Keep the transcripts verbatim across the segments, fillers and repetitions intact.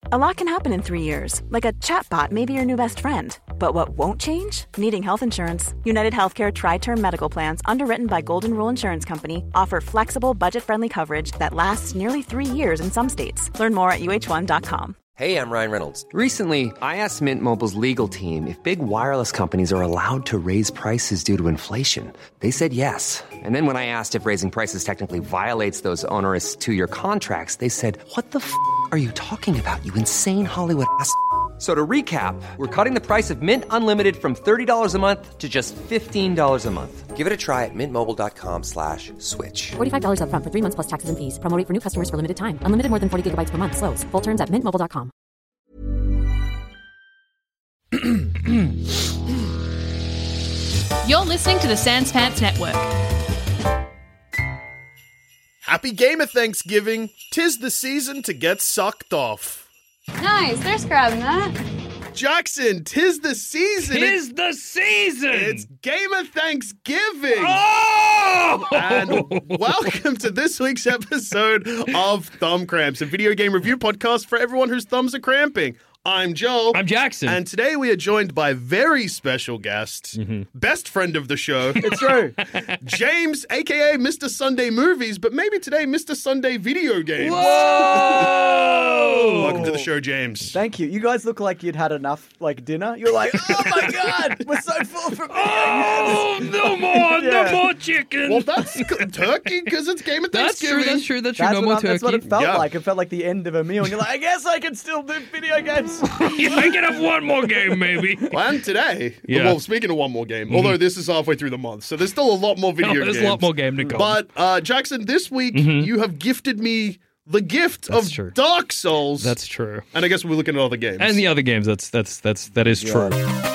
A lot can happen in three years, like a chatbot may be your new best friend. But what won't change? Needing health insurance. United Healthcare Tri-Term Medical Plans, underwritten by Golden Rule Insurance Company, offer flexible, budget-friendly coverage that lasts nearly three years in some states. Learn more at U H one dot com. Hey, I'm Ryan Reynolds. Recently, I asked Mint Mobile's legal team if big wireless companies are allowed to raise prices due to inflation. They said yes. And then when I asked if raising prices technically violates those onerous two-year contracts, they said, what the f*** are you talking about, you insane Hollywood ass f- So to recap, we're cutting the price of Mint Unlimited from thirty dollars a month to just fifteen dollars a month. Give it a try at mintmobile.com slash switch. forty-five dollars up front for three months plus taxes and fees. Promo rate for new customers for limited time. Unlimited more than forty gigabytes per month. Slows full terms at mint mobile dot com. You're listening to the Sans Pants Network. Happy Gamer Thanksgiving. 'Tis the season to get sucked off. Nice, there's grabbing that. Jackson, 'tis the season. Tis the season. It's Gamer Thanksgiving. Oh! And welcome to this week's episode of Thumb Cramps, a video game review podcast for everyone whose thumbs are cramping. I'm Joel. I'm Jackson. And today we are joined by a very special guest, mm-hmm. best friend of the show. It's true. James, a k a. Mister Sunday Movies, but maybe today Mister Sunday Video Games. Whoa! Welcome to the show, James. Thank you. You guys look like you'd had enough, like, dinner. You're like, oh my God, we're so full from video Oh, games. no more, Yeah. no more chicken. Well, that's c- turkey, because it's Game of that's Thanksgiving. true, that's true, that's true. That's, No what more I- that's what turkey. it felt Yeah. like. It felt like the end of a meal. And you're like, I guess I can still do video games. I can have one more game, maybe. And today, Yeah. well, speaking of one more game, although this is halfway through the month, so there's still a lot more video Oh, there's games. a lot more game to go. But, uh, Jackson, this week, you have gifted me the gift That's of true. Dark Souls. That's true. And I guess we're looking at other games. And the other games, that's that's that's that is true.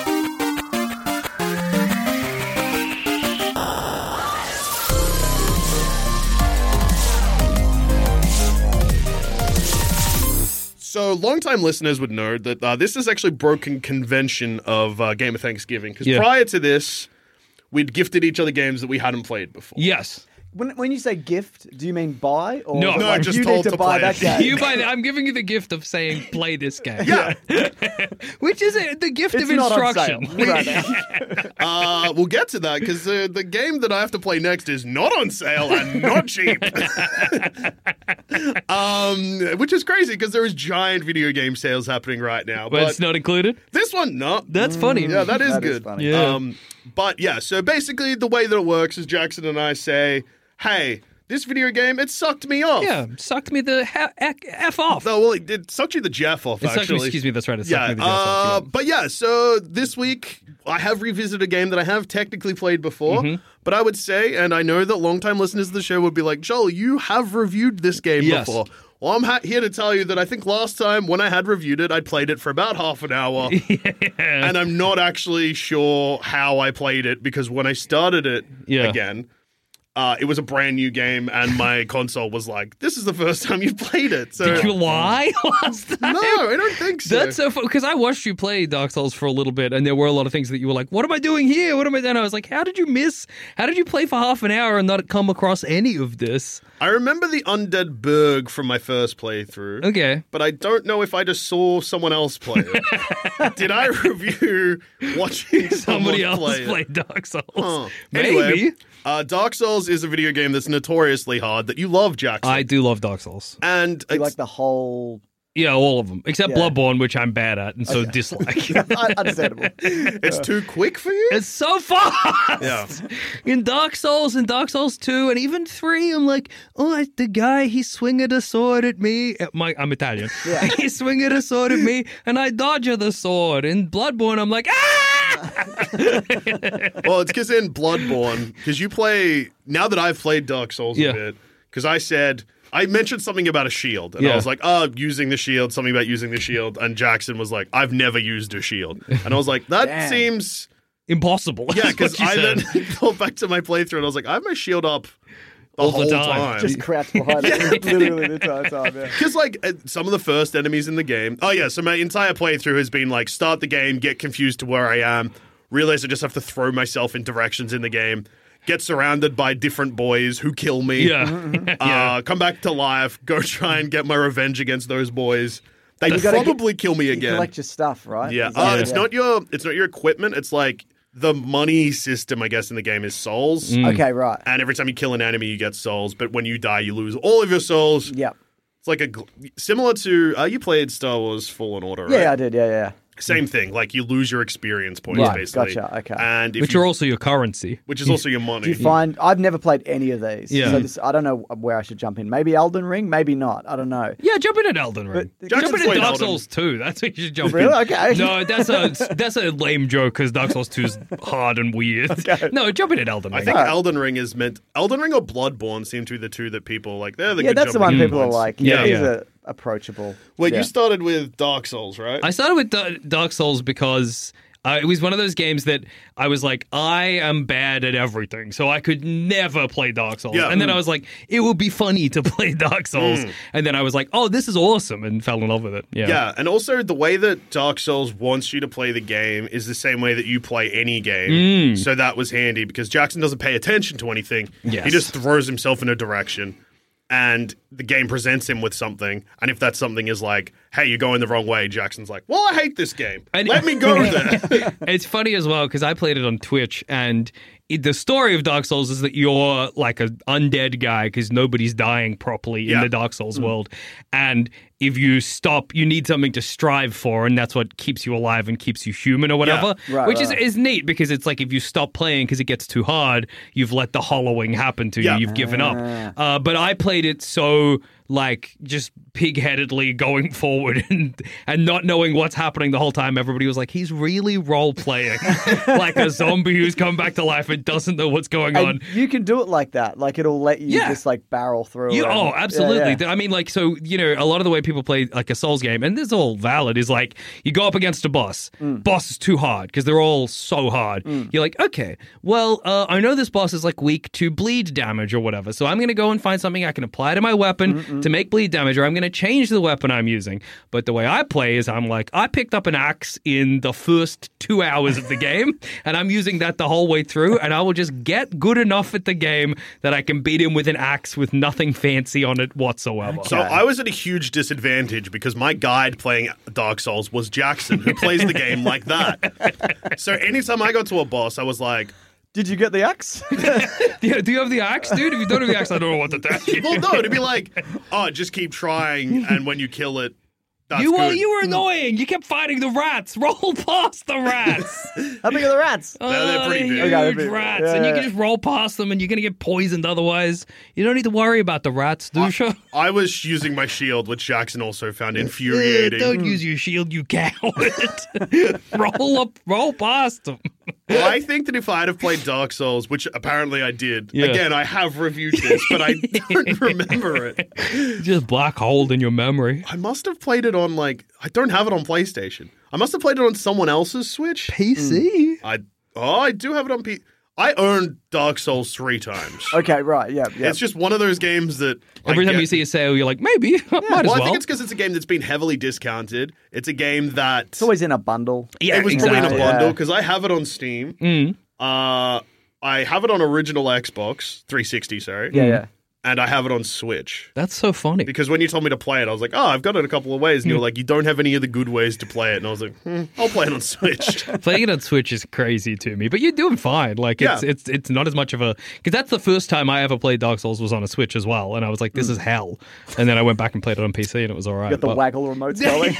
So, long-time listeners would know that uh, this is actually broken convention of uh, Game of Thanksgiving. Because Yeah. prior to this, we'd gifted each other games that we hadn't played before. Yes. When, when you say gift, do you mean buy? Or No. like, No, just you told need to, to buy play that it. game. You buy the, I'm giving you the gift of saying play this game. Yeah. Which is it, the gift It's of not on instruction. sale right now. Uh, we'll get to that, because uh, the game that I have to play next is not on sale and not cheap. um, which is crazy, because there is giant video game sales happening right now. But But, it's not included. this one, no. That's funny. Yeah, that is That is good. funny. Yeah. Um, but yeah, so basically the way that it works is Jackson and I say, hey, this video game, it sucked me off. Yeah, sucked me the ha- F F off. No, well, it, it sucked you the Jeff off, It sucked me- actually. excuse me, that's right. It sucked Yeah, me the Jeff uh, off, yeah. but yeah, so this week I have revisited a game that I have technically played before, Mm-hmm. but I would say, and I know that longtime listeners of the show would be like, Joel, you have reviewed this game Yes. before. Well, I'm ha- here to tell you that I think last time when I had reviewed it, I played it for about half an hour, and I'm not actually sure how I played it, because when I started it Yeah. again, Uh, it was a brand new game, and my console was like, "This is the first time you've played it." So Did you lie last time? No, I don't think so. That's so fun because I watched you play Dark Souls for a little bit, and there were a lot of things that you were like, "What am I doing here? What am I?" And I was like, "How did you miss? How did you play for half an hour and not come across any of this?" I remember the Undead Berg from my first playthrough. Okay, but I don't know if I just saw someone else play it. Did I review watching somebody else play it? played Dark Souls. Huh. Maybe. Anyway, uh, Dark Souls is a video game that's notoriously hard that you love, Jackson. I do love Dark Souls. And You it's, like the whole... Yeah, all of them except Yeah. Bloodborne, which I'm bad at and so dislike. Understandable. it's too quick for you? It's so fast. Yeah. In Dark Souls and Dark Souls two and even three, I'm like, oh, the guy, he's swinging a sword at me. Uh, My, I'm Italian. Yeah. He's swinging a sword at me and I dodge the sword. In Bloodborne, I'm like, ah! Well, it's because in Bloodborne, because you play, now that I've played Dark Souls Yeah. a bit, because I said, I mentioned something about a shield, and Yeah. I was like, oh, using the shield, something about using the shield, and Jackson was like, I've never used a shield. And I was like, that Damn. seems... Impossible. Yeah, That's because what you I then said. thought back to my playthrough, and I was like, I have my shield up the All the whole time. time. Just crouch behind it literally the entire time, yeah. Because, like, uh, some of the first enemies in the game... Oh, yeah, so my entire playthrough has been, like, start the game, get confused to where I am, realize I just have to throw myself in directions in the game, get surrounded by different boys who kill me, Yeah. uh, come back to life, go try and get my revenge against those boys, They You gotta probably kill me You again. collect your stuff, right? Yeah. Is that- Uh, it's not your it's not your equipment. It's like the money system, I guess, in the game is souls. Okay, right. And every time you kill an enemy, you get souls. But when you die, you lose all of your souls. Yep. It's like a gl- similar to uh, you played Star Wars Fallen Order, right? Yeah, yeah, I did. Yeah, yeah. Same thing. Like you lose your experience points, Right, basically. gotcha, okay. And if Which you, are also your currency. which is also your money. Do you find I've never played any of these? Yeah. So this, I don't know where I should jump in. Maybe Elden Ring, maybe not. I don't know. Yeah, jump in at Elden Ring. But- jump Jackson's in at played Dark Elden. Souls two. That's what you should jump Really? in. Okay. No, that's a that's a lame joke because Dark Souls two is hard and weird. Okay. No, jump in at Elden I Ring. think Elden Ring is meant. Elden Ring or Bloodborne seem to be the two that people like. They're the Yeah, good that's the jumping one in people are points. like. Yeah, Yeah, these yeah. are approachable. Wait, yeah. you started with Dark Souls, right? I started with Da- Dark Souls because uh, it was one of those games that I was like, I am bad at everything, so I could never play Dark Souls. Yeah. And then I was like, it would be funny to play Dark Souls. And then I was like, oh, this is awesome, and fell in love with it. Yeah. Yeah, and also the way that Dark Souls wants you to play the game is the same way that you play any game. So that was handy because Jackson doesn't pay attention to anything. Yes. He just throws himself in a direction and the game presents him with something. And if that something is like, hey, you're going the wrong way, Jackson's like, well, I hate this game. And- Let me go there. It's funny as well because I played it on Twitch, and it, the story of Dark Souls is that you're like an undead guy because nobody's dying properly Yeah. in the Dark Souls world, and if you stop, you need something to strive for, and that's what keeps you alive and keeps you human or whatever. Right, which right. is is neat because it's like if you stop playing because it gets too hard, you've let the hollowing happen to Yeah. you. You've given up. Uh, but I played it so like just pig-headedly going forward and and not knowing what's happening the whole time. Everybody was like, he's really role-playing like a zombie who's come back to life and doesn't know what's going on. And you can do it like that. Like it'll let you Yeah. just like barrel through. You, and- oh, yeah, absolutely. yeah. I mean, like, so, you know, a lot of the way people play like a Souls game, and this is all valid, is like you go up against a boss. Mm. Boss is too hard because they're all so hard. You're like, okay, well, uh, I know this boss is like weak to bleed damage or whatever, so I'm going to go and find something I can apply to my weapon Mm-mm. to make bleed damage, or I'm going to change the weapon I'm using. But the way I play is I'm like, I picked up an axe in the first two hours of the game, and I'm using that the whole way through, and I will just get good enough at the game that I can beat him with an axe with nothing fancy on it whatsoever. So I was at a huge disadvantage because my guide playing Dark Souls was Jackson, who plays the game like that. So anytime I got to a boss, I was like, Did you get the axe? Yeah, do you have the axe, dude? If you don't have the axe, I don't know what to tell you. well, no, to be like, oh, just keep trying, and when you kill it, that's you were good. you were annoying. You kept fighting the rats. Roll past the rats. How big are the rats? No, they're pretty Oh, big. Huge Okay, they're big. rats, Yeah, and you yeah. can just roll past them, and you're gonna get poisoned otherwise. You don't need to worry about the rats, Dusha. I was using my shield, which Jackson also found Uh, infuriating. don't use your shield, you coward. roll up, roll past them. Well, I think that if I'd have played Dark Souls, which apparently I did, Yeah. again, I have reviewed this, but I don't remember it. Just black hole in your memory. I must have played it on, like, I don't have it on PlayStation. I must have played it on someone else's Switch. P C. I Oh, I do have it on P. I earned Dark Souls three times. Okay, right. Yeah, yeah. It's just one of those games that I Every time get- you see a sale, you're like, maybe, might as well, well. I think it's because it's a game that's been heavily discounted. It's a game that It's always in a bundle. yeah, it was exactly. probably in a Yeah. bundle because I have it on Steam. Mm. Uh, I have it on original Xbox three sixty, sorry, Yeah, yeah. and I have it on Switch. That's so funny. Because when you told me to play it, I was like, oh, I've got it a couple of ways. And Hmm. you were like, you don't have any of the good ways to play it. And I was like, hmm, I'll play it on Switch. Playing it on Switch is crazy to me, but you're doing fine. Like it's Yeah. it's it's not as much of a because that's the first time I ever played Dark Souls was on a Switch as well, and I was like, this is hell. And then I went back and played it on P C, and it was all right. Got the but- waggle remotes going.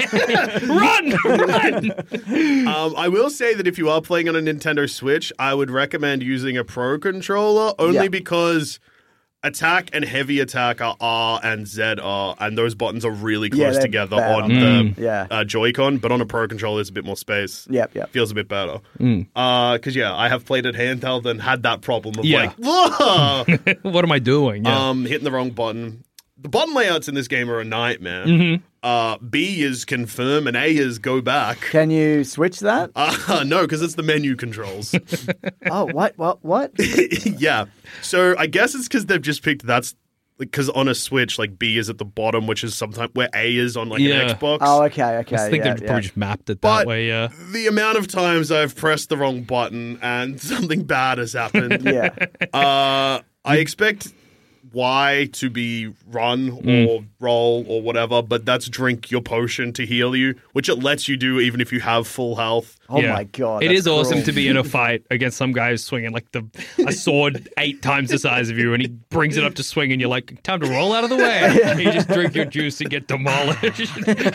run, run! um, I will say that if you are playing on a Nintendo Switch, I would recommend using a Pro controller only Yeah. because attack and heavy attack are R and Z R, and those buttons are really Yeah, close they're together bad on on the Yeah. uh, Joy-Con, but on a Pro controller, there's a bit more space. Yep, yep. Feels a bit better. Mm. Because, yeah, I have played it handheld and had that problem of Yeah. like, whoa! What am I doing? Yeah. Um, hitting the wrong button. The button layouts in this game are a nightmare. Mm-hmm. Uh, B is confirm and A is go back. Can you switch that? Uh, no, because it's the menu controls. Oh, what? What? What? Yeah. So I guess it's because they've just picked that's because on a Switch, like B is at the bottom, which is sometimes where A is on like Yeah. an Xbox. Oh, okay, okay. I think yeah, they've yeah. probably just mapped it that But way. Yeah. the amount of times I've pressed the wrong button and something bad has happened. Yeah. Uh, I expect Y to be run or Mm. roll or whatever, but that's drink your potion to heal you, which it lets you do even if you have full health. Oh Yeah. my god. It that's is awesome cruel. to be in a fight against some guy who's swinging like the a sword eight times the size of you, and he brings it up to swing, and you're like, time to roll out of the way. And you just drink your juice and get demolished.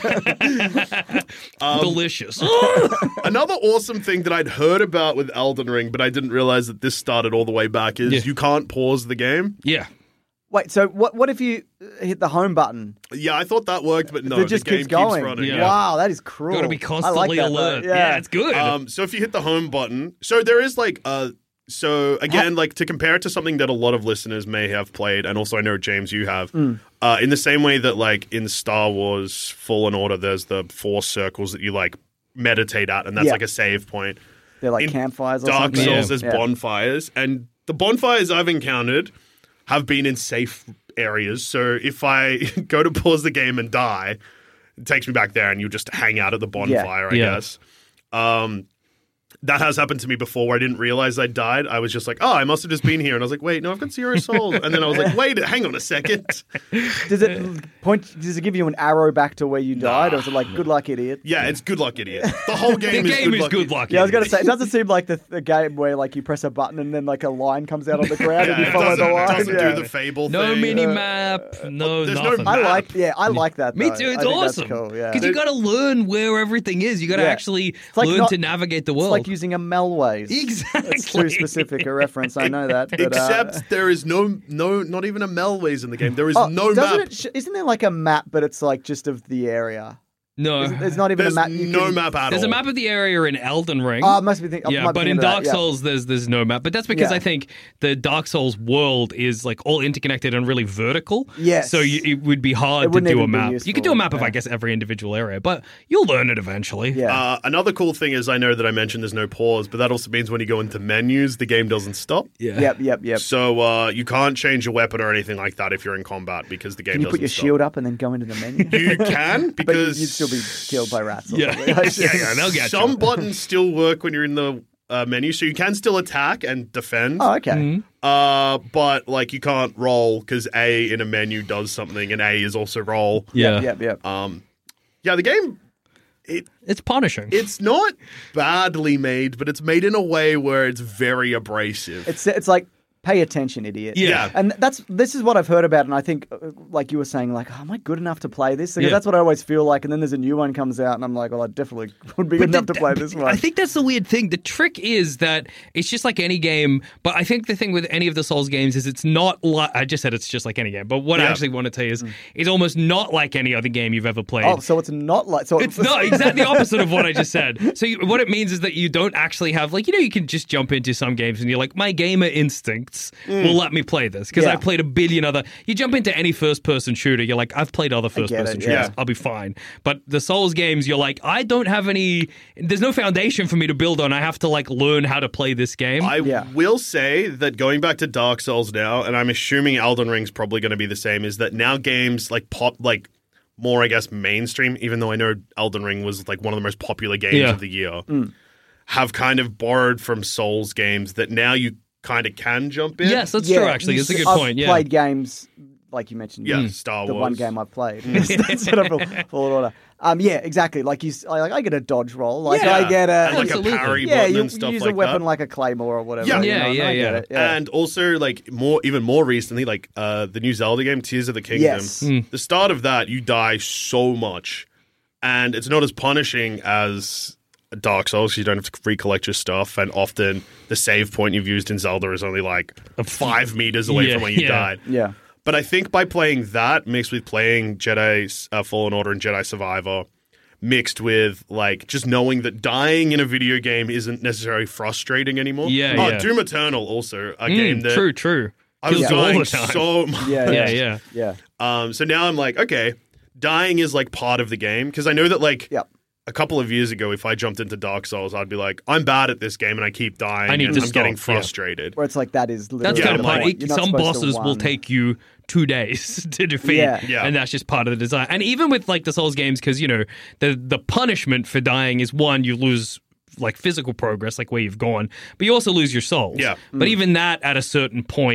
Um, Delicious. Another awesome thing that I'd heard about with Elden Ring, but I didn't realize that this started all the way back, is Yeah. you can't pause the game. Yeah. Wait, so what? What if you hit the home button? Yeah, I thought that worked, but no, it just the game keeps going. running. Yeah. Wow, that is cruel. Got to be I constantly like that, alert. though. Yeah. Yeah, it's good. Um, so if you hit the home button, so there is like uh so again, like to compare it to something that a lot of listeners may have played, and also I know James you have, Mm. uh, in the same way that like in Star Wars Fallen Order, there's the four circles that you like meditate at, and that's Yeah. like a save point. They're like in campfires or Dark something. Souls, Yeah. there's Yeah. bonfires, and the bonfires I've encountered have been in safe areas. So if I go to pause the game and die, it takes me back there, and you just hang out at the bonfire, I Yeah. guess. Um, that has happened to me before where I didn't realize I died. I was just like, oh, I must have just been here. And I was like, wait, no, I've got zero souls. And then I was like, wait, hang on a second. Does it point? Does it give you an arrow back to where you died, or is it like good luck, idiot? Yeah, it's good luck, idiot. The whole the game, game is good luck. good luck. Yeah, I was gonna say it doesn't seem like the, the game where like you press a button and then like a line comes out on the ground Yeah, and you it follow doesn't, the it line. doesn't yeah. do the fable No thing. mini map. No, there's no nothing. I map. like, yeah, I like that. Me though. too. It's I think awesome. That's cool. Yeah, Because you got to learn where everything is. You got to Yeah. actually like learn not- to navigate the it's world. like using a Melways. Exactly. It's too specific a reference. I know that. But, uh, Except there is no, no, not even a Melways in the game. There is oh, no doesn't map. It sh- isn't there like a map, but it's like just of the area? no. There's, there's not even There's a map. You no can... map at There's all. a map of the area in Elden Ring. Oh, I must be thinking. yeah, but in Dark that, yeah. Souls, there's there's no map. But that's because Yeah. I think the Dark Souls world is like all interconnected and really vertical. Yes. So you, it would be It hard to wouldn't do a even be map. You could do a useful, map of yeah. I guess every individual area, but you'll learn it eventually. Yeah. Uh, another cool thing is I know that I mentioned there's no pause, but that also means when you go into menus, the game doesn't stop. Yeah. Yep. Yep. Yep. So uh, you can't change your weapon or anything like that if you're in combat because the game Can you doesn't put your stop. shield up and then go into the menu? You can but because you'd still be killed by rats. Or Yeah. something. Yeah, yeah, they'll get some you. buttons still work when you're in the uh, menu, so you can still attack and defend. Oh, okay. Mm-hmm. Uh, but like you can't roll because A in a menu does something, and A is also roll. Yeah. Yep. Yep. Um, yeah, the game. It It's punishing. it's not badly made, but it's made in a way where it's very abrasive. It's it's like pay attention, idiot. Yeah. And that's this is what I've heard about, and I think, uh, like you were saying, like, oh, am I good enough to play this? Because Yeah. that's what I always feel like. And then there's a new one comes out, and I'm like, well, I definitely would be good enough to play this one. I think that's the weird thing. The trick is that it's just like any game, but I think the thing with any of the Souls games is it's not like I just said it's just like any game. But what I Yeah. actually want to tell you is it's almost not like any other game you've ever played. Oh, so it's not like so. It's not exactly the opposite of what I just said. So you, what it means is that you don't actually have like you know you can just jump into some games and you're like my gamer instincts will let me play this because Yeah. I played a billion other. You jump into any first person shooter, you're like I've played other first get person it, shooters, yeah. I'll be fine. But the Souls games, you're like I don't have any. There's no foundation for me to build on. I have to like learn how to play this game. I Yeah. will say that going back to Dark Souls now, and I'm assuming Elden Ring's probably going to be the same, is that now games like pop, like more, I guess, mainstream, even though I know Elden Ring was like one of the most popular games Yeah. of the year, have kind of borrowed from Souls games that now you kind of can jump in. yes, that's Yeah, true. Actually, you it's a s- good I've point. Yeah. played games like you mentioned. Yeah, Star the Wars. one game I've played instead of Fallen Order. Um, yeah, exactly. Like you, s- I- like I get a dodge roll. Like Yeah. I get a And like Absolutely. a parry yeah. button You, and you stuff use like a weapon that. like a claymore or whatever. Yeah. you Yeah, know, and yeah, I get yeah. it, yeah. And also, like more, even more recently, like uh, the new Zelda game, Tears of the Kingdom. Yes. The start of that, you die so much, and it's not as punishing as Dark Souls. You don't have to recollect your stuff, and often the save point you've used in Zelda is only like five meters away Yeah, from where you yeah. died. yeah. But I think by playing that mixed with playing Jedi uh, Fallen Order and Jedi Survivor, mixed with like just knowing that dying in a video game isn't necessarily frustrating anymore. Yeah, oh, yeah. Doom Eternal also a Mm, game that true, true. I was Kills you all dying the time. so much. Yeah, Yeah, yeah, yeah. yeah. Um, so now I'm like, okay, dying is like part of the game because I know that like Yep. a couple of years ago, if I jumped into Dark Souls, I'd be like, I'm bad at this game and I keep dying I need and to I'm stop, getting yeah. frustrated. Where it's like that is literally That's Yeah, kind of I'm part. like- You're not Some supposed to bosses will one. take you two days to defeat, Yeah. Yeah. and that's just part of the design. And even with like the Souls games, because you know the the punishment for dying is one, you lose like physical progress, like where you've gone, but you also lose your souls. Yeah. But even that, at a certain point,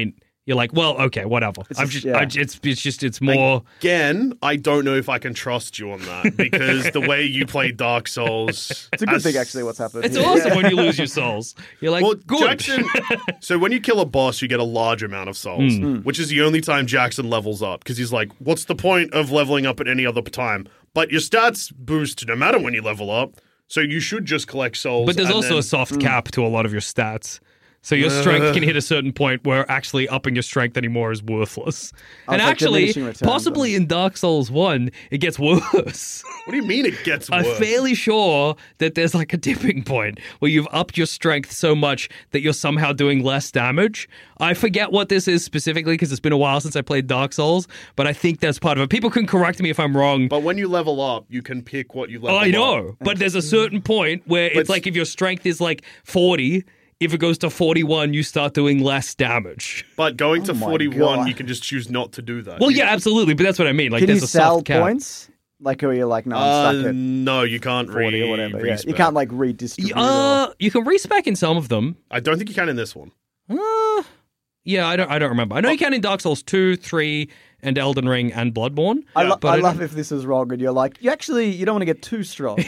You're like, well, okay, whatever. It's I'm just- just, yeah. I, it's, it's just, it's more. Again, I don't know if I can trust you on that because the way you play Dark Souls. It's a good as- thing, actually, what's happening. It's here. awesome Yeah. when you lose your souls. You're like, Well, good. Jackson. So when you kill a boss, you get a large amount of souls, Mm. which is the only time Jackson levels up because he's like, "What's the point of leveling up at any other time?" But your stats boost no matter when you level up, so you should just collect souls. But there's and also then- a soft cap to a lot of your stats. So your strength can hit a certain point where actually upping your strength anymore is worthless. Oh, and it's like actually, diminishing returns, possibly in Dark Souls one, it gets worse. What do you mean it gets I'm worse? fairly sure that there's like a tipping point where you've upped your strength so much that you're somehow doing less damage. I forget what this is specifically because it's been a while since I played Dark Souls, but I think that's part of it. People can correct me if I'm wrong. But when you level up, you can pick what you level Oh, I up. know, but there's a certain point where But- it's like if your strength is like forty, if it goes to forty-one, you start doing less damage. But going to Oh my forty-one, God. you can just choose not to do that. Well, You- yeah, absolutely, but that's what I mean. Like, Can you there's a sell soft cap. points? Like, or you're like, no, I'm Uh, stuck at no, you can't forty re- or whatever. Yeah. respec. You can't, like, redistribute it. Uh, you can respec in some of them. I don't think you can in this one. Uh, yeah, I don't. I don't remember. I know you can in Dark Souls two, three, and Elden Ring and Bloodborne. I, lo- but I I love don't- if this is wrong and you're like, you actually, you don't want to get too strong.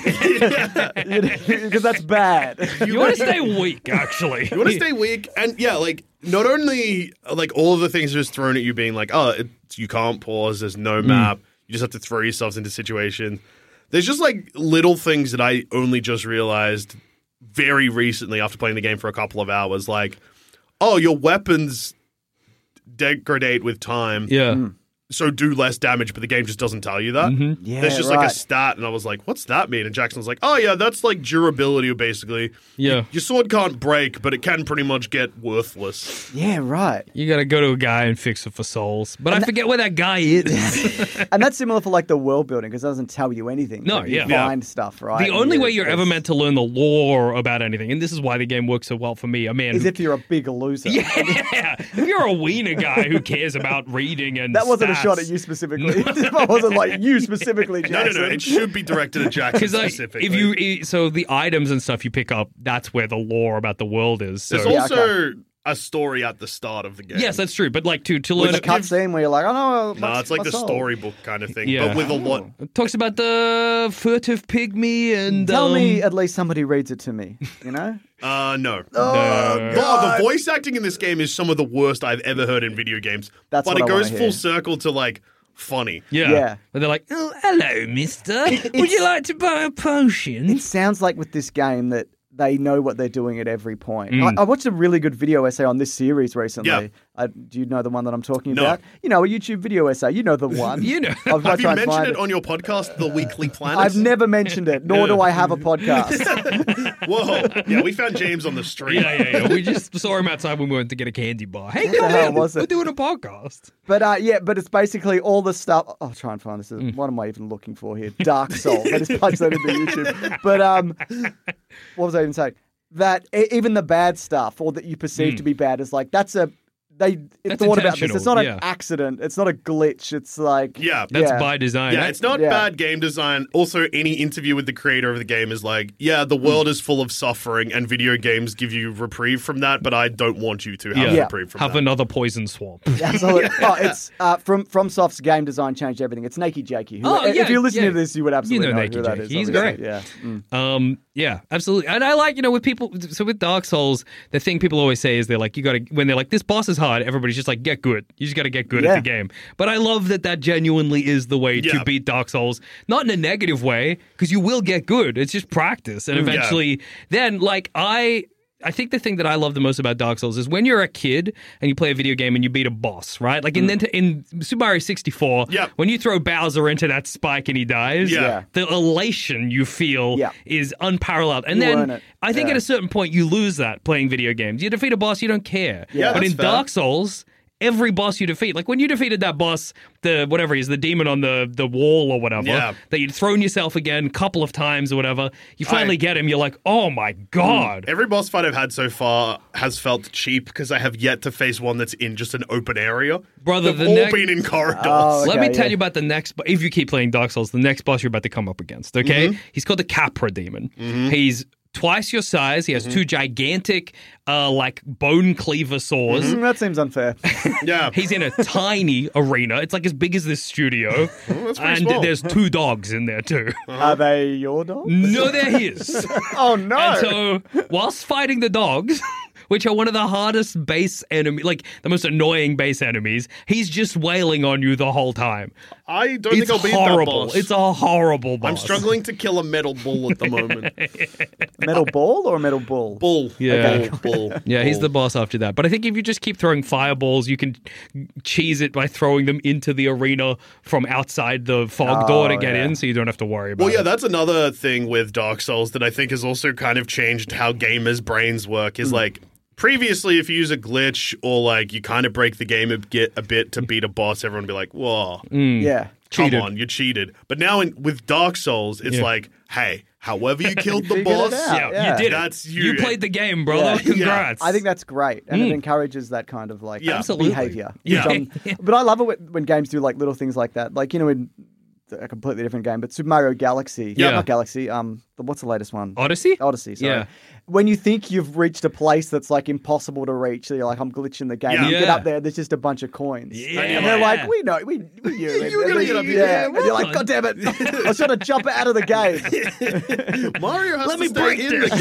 Because that's bad. You want to stay weak, actually. You want to stay weak, and yeah, like not only like all of the things just thrown at you, being like, oh, it, you can't pause. There's no map. You just have to throw yourselves into situations. There's just like little things that I only just realized very recently after playing the game for a couple of hours. Like, oh, your weapons degrade with time. Yeah. So do less damage, but the game just doesn't tell you that. Yeah, There's just like right. a stat, and I was like, what's that mean? And Jackson was like, oh yeah, that's like durability, basically. Yeah. Your sword can't break, but it can pretty much get worthless. Yeah, right. You got to go to a guy and fix it for souls. But I forget where that guy is. And that's similar for like the world building because it doesn't tell you anything. No, Like, you yeah. find stuff, right? The And only you- way you're ever meant to learn the lore about anything, and this is why the game works so well for me, a man is who if you're a big loser. Yeah, if you're a wiener guy who cares about reading and That wasn't stats. a shot at you specifically. That wasn't like you specifically, No, Jackson. no, no. It should be directed at Jackson Because like, specifically. if you i- so the items and stuff you pick up, that's where the lore about the world is. So There's Yeah, also okay. a story at the start of the game. yes, that's true. But like to to With learn a cutscene where you're like, oh no, No, my- it's like my the soul. storybook kind of thing, Yeah. but with a lot. it talks about the furtive pygmy and Tell um, me at least somebody reads it to me, you know? Uh, no. Oh, Oh, the voice acting in this game is some of the worst I've ever heard in video games. That's but what it I goes wanna full hear. circle to like funny. yeah. Yeah. But they're like, oh, hello, Mister. Would you like to buy a potion? It sounds like with this game that they know what they're doing at every point. Mm. I, I watched a really good video essay on this series recently. Yeah. Uh, do you know the one that I'm talking No. about? You know, a YouTube video essay. You know the one. You know. I'll try Have you and mentioned find it on your podcast, The Weekly Planet? I've never mentioned it, nor do I have a podcast. Whoa. Yeah, we found James on the street. Yeah, yeah, yeah. We just saw him outside when we went to get a candy bar. Hey, What the come hell in. was it? We're doing a podcast. But uh, yeah, but it's basically all the stuff. I'll try and find this. Mm. What am I even looking for here? Dark Souls. I just punched that into YouTube. But um, what was I even saying? That e- even the bad stuff, or that you perceive to be bad, is like that's a they That's thought about this. intentional, It's not yeah. an accident. It's not a glitch. It's like Yeah. That's Yeah. by design. Yeah, That- it's not Yeah. bad game design. Also, any interview with the creator of the game is like, yeah, the world is full of suffering and video games give you reprieve from that, but I don't want you to have Yeah. reprieve from have that. another poison swamp. Absolutely. Oh, it's uh, from FromSoft's game design changed everything. It's Nakey Jakey. Who, Oh, yeah, if you're listening yeah. to this, you would absolutely You know know, Nakey who that Jakey. is. He's obviously. great. Yeah. Mm. Um, yeah, absolutely. And I like, you know, with people, so with Dark Souls, the thing people always say is they're like, you got to, when they're like, this boss is hard, everybody's just like, get good. You just got to get good Yeah. at the game. But I love that that genuinely is the way Yeah. to beat Dark Souls. Not in a negative way, because you will get good. It's just practice. And eventually, then, like, I. I think the thing that I love the most about Dark Souls is when you're a kid and you play a video game and you beat a boss, right? Like in, in Super Mario sixty-four, Yep. when you throw Bowser into that spike and he dies, Yeah. Yeah. the elation you feel Yeah. is unparalleled. And You earn then it. I think Yeah. at a certain point you lose that playing video games. You defeat a boss, you don't care. Yeah, but that's in fair. Dark Souls, every boss you defeat, like when you defeated that boss, the whatever he is, the demon on the, the wall or whatever, Yeah. that you'd thrown yourself again a couple of times or whatever, you finally I- get him, you're like, oh my God. Every boss fight I've had so far has felt cheap because I have yet to face one that's in just an open area. Brother, They've the all next- been in corridors. Oh, Let okay, me tell yeah. you about the next. bo- If you keep playing Dark Souls, the next boss you're about to come up against. Okay, Mm-hmm. he's called the Capra Demon. He's twice your size. He has two gigantic, uh, like bone cleaver saws. Mm, that seems unfair. Yeah. He's in a tiny arena. It's like as big as this studio. that's pretty and small. there's two dogs in there too. Are they your dogs? No, they're his. Oh no! And so, whilst fighting the dogs, which are one of the hardest base enemy, like the most annoying base enemies, he's just wailing on you the whole time. I don't It's think I'll beat horrible. that boss. It's a horrible boss. I'm struggling to kill a metal bull at the moment. Metal ball or a metal bull? Bull. Yeah. Bull. Bull. Yeah, he's bull. the boss after that. But I think if you just keep throwing fireballs, you can cheese it by throwing them into the arena from outside the fog Oh, door to get yeah. in, so you don't have to worry about Well, yeah, it. that's another thing with Dark Souls that I think has also kind of changed how gamers' brains work. Hmm. Is like previously, if you use a glitch or like you kind of break the game a bit, a bit to beat a boss, everyone would be like, "Whoa, Yeah. come Cheated. on, you cheated." But now in, with Dark Souls, it's Yeah. like, "Hey, however you killed the Figured it boss, out, yeah, yeah. you did That's it. you. You played the game, brother. Yeah. Congrats. I think that's great, and it encourages that kind of like Yeah. Absolutely. behavior. Yeah. which, um, but I love it when, when games do like little things like that. Like you know, in a completely different game, but Super Mario Galaxy, Yeah. not Galaxy. Um, the, what's the latest one? Odyssey? Odyssey. Sorry. Yeah. When you think you've reached a place that's like impossible to reach, so you're like, I'm glitching the game. Yeah. You get Yeah. up there, there's just a bunch of coins. Yeah. And they're like, we know, we, we knew it. You were gonna And get up then- here. Yeah. Yeah, And you're like, on. God damn it. I was trying to jump out of the game. Mario has Let to me stay break in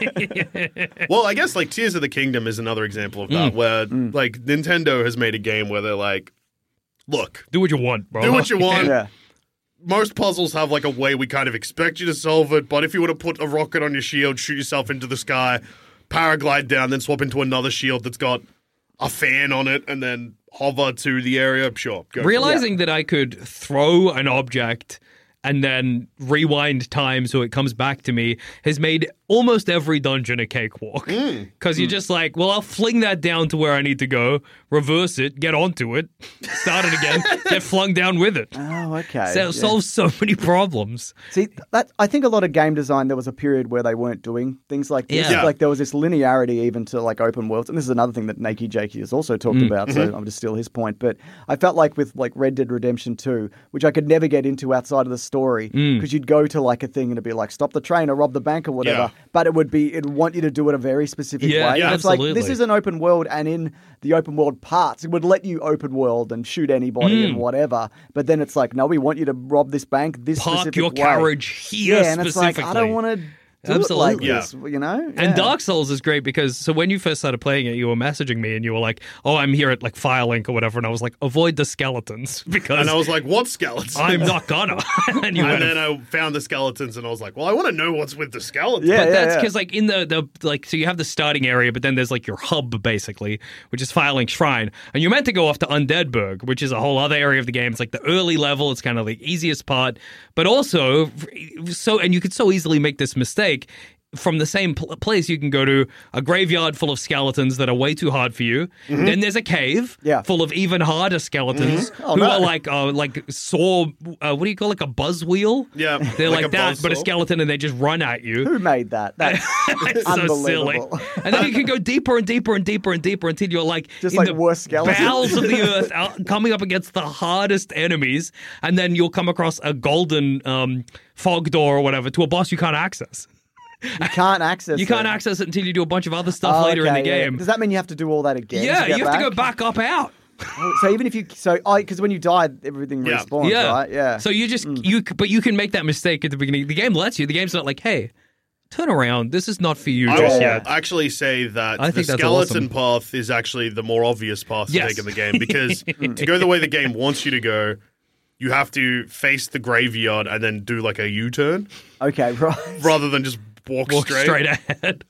the game." Well, I guess like Tears of the Kingdom is another example of that, where like Nintendo has made a game where they're like, "Look, Do what you want, bro. do what you want." Yeah. Most puzzles have like a way we kind of expect you to solve it, but if you want to put a rocket on your shield, shoot yourself into the sky, paraglide down, then swap into another shield that's got a fan on it, and then hover to the area, sure. Go for it. Realizing that I could throw an object and then rewind time so it comes back to me has made almost every dungeon a cakewalk. Because you're just like, well, I'll fling that down to where I need to go, reverse it, get onto it, start it again, get flung down with it. Oh, okay. So it Yeah. solves so many problems. See, that I think a lot of game design, there was a period where they weren't doing things like this. Yeah. Like there was this linearity even to like open worlds. And this is another thing that Nakey Jakey has also talked Mm. about, Mm-hmm. so I'll just steal his point. But I felt like with like Red Dead Redemption two, which I could never get into outside of the story, Mm. because you'd go to like a thing and it'd be like, stop the train or rob the bank or whatever. Yeah. But it would be, it'd want you to do it a very specific Yeah, way. yeah, and it's like, absolutely. this is an open world, and in the open world parts, it would let you open world and shoot anybody Mm. and whatever. But then it's like, no, we want you to rob this bank this Park specific your way. carriage here Yeah, and it's like, specifically. I don't want to do Absolutely. it like this, you know? And Yeah. Dark Souls is great because so when you first started playing it, you were messaging me and you were like, "Oh, I'm here at like Firelink or whatever," and I was like, "Avoid the skeletons because And I was like, "What skeletons?" I'm not gonna." and you And went, then I found the skeletons, and I was like, "Well, I want to know what's with the skeletons." Yeah, but that's yeah. because like in the the like so you have the starting area, but then there's like your hub basically, which is Firelink Shrine, and you're meant to go off to Undeadburg, which is a whole other area of the game. It's like the early level. It's kind of the easiest part, but also so and you could so easily make this mistake. From the same pl- place, you can go to a graveyard full of skeletons that are way too hard for you. Then there's a cave Yeah. full of even harder skeletons Oh, who no. are like uh, like saw uh, what do you call it, like a buzz wheel? Yeah, They're like like, a that, but a buzzsaw. skeleton, and they just run at you. Who made that? That's It's so silly. unbelievable. And then you can go deeper and deeper and deeper and deeper until you're like Just in like the worse skeletons. bowels of the earth, out, coming up against the hardest enemies, and then you'll come across a golden um, fog door or whatever to a boss you can't access. You can't access You can't it. access it until you do a bunch of other stuff Oh, later in the okay, yeah. game. Does that mean you have to do all that again? Yeah, to get you have back? to go back up out. Oh, so even if you, so I, because when you die, everything Yeah. respawns, yeah, right? Yeah. So you just you, but you can make that mistake at the beginning. The game lets you. The game's not like, hey, turn around. This is not for you I just will yet. actually say that I the think that's skeleton awesome. path is actually the more obvious path to Yes. take in the game because to go the way the game wants you to go, you have to face the graveyard and then do like a U-turn Okay, right. rather than just walk, Walk straight. straight ahead.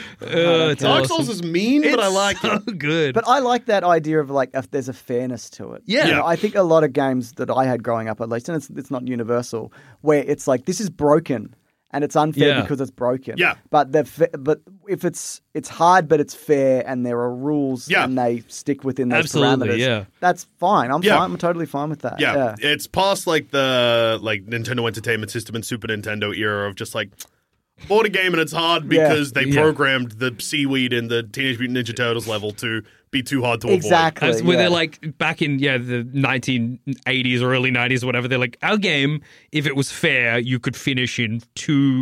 Oh, it's Dark awesome. Souls is mean, but I like so it. good. But I like that idea of like if there's a fairness to it. Yeah. You know, I think a lot of games that I had growing up, at least, and it's it's not universal, where it's like this is broken and it's unfair Yeah. because it's broken. Yeah. But the fa- but if it's it's hard but it's fair and there are rules Yeah. and they stick within those Absolutely, parameters, yeah. that's fine. I'm Yeah. fine. I'm totally fine with that. Yeah, Yeah. it's past like the like Nintendo Entertainment System and Super Nintendo era of just like bought a game and it's hard Yeah. because they Yeah. programmed the seaweed in the Teenage Mutant Ninja Turtles level to be too hard to Exactly. As where yeah. they're like back in yeah the nineteen eighties or early nineties or whatever, they're like, our game, if it was fair, you could finish in two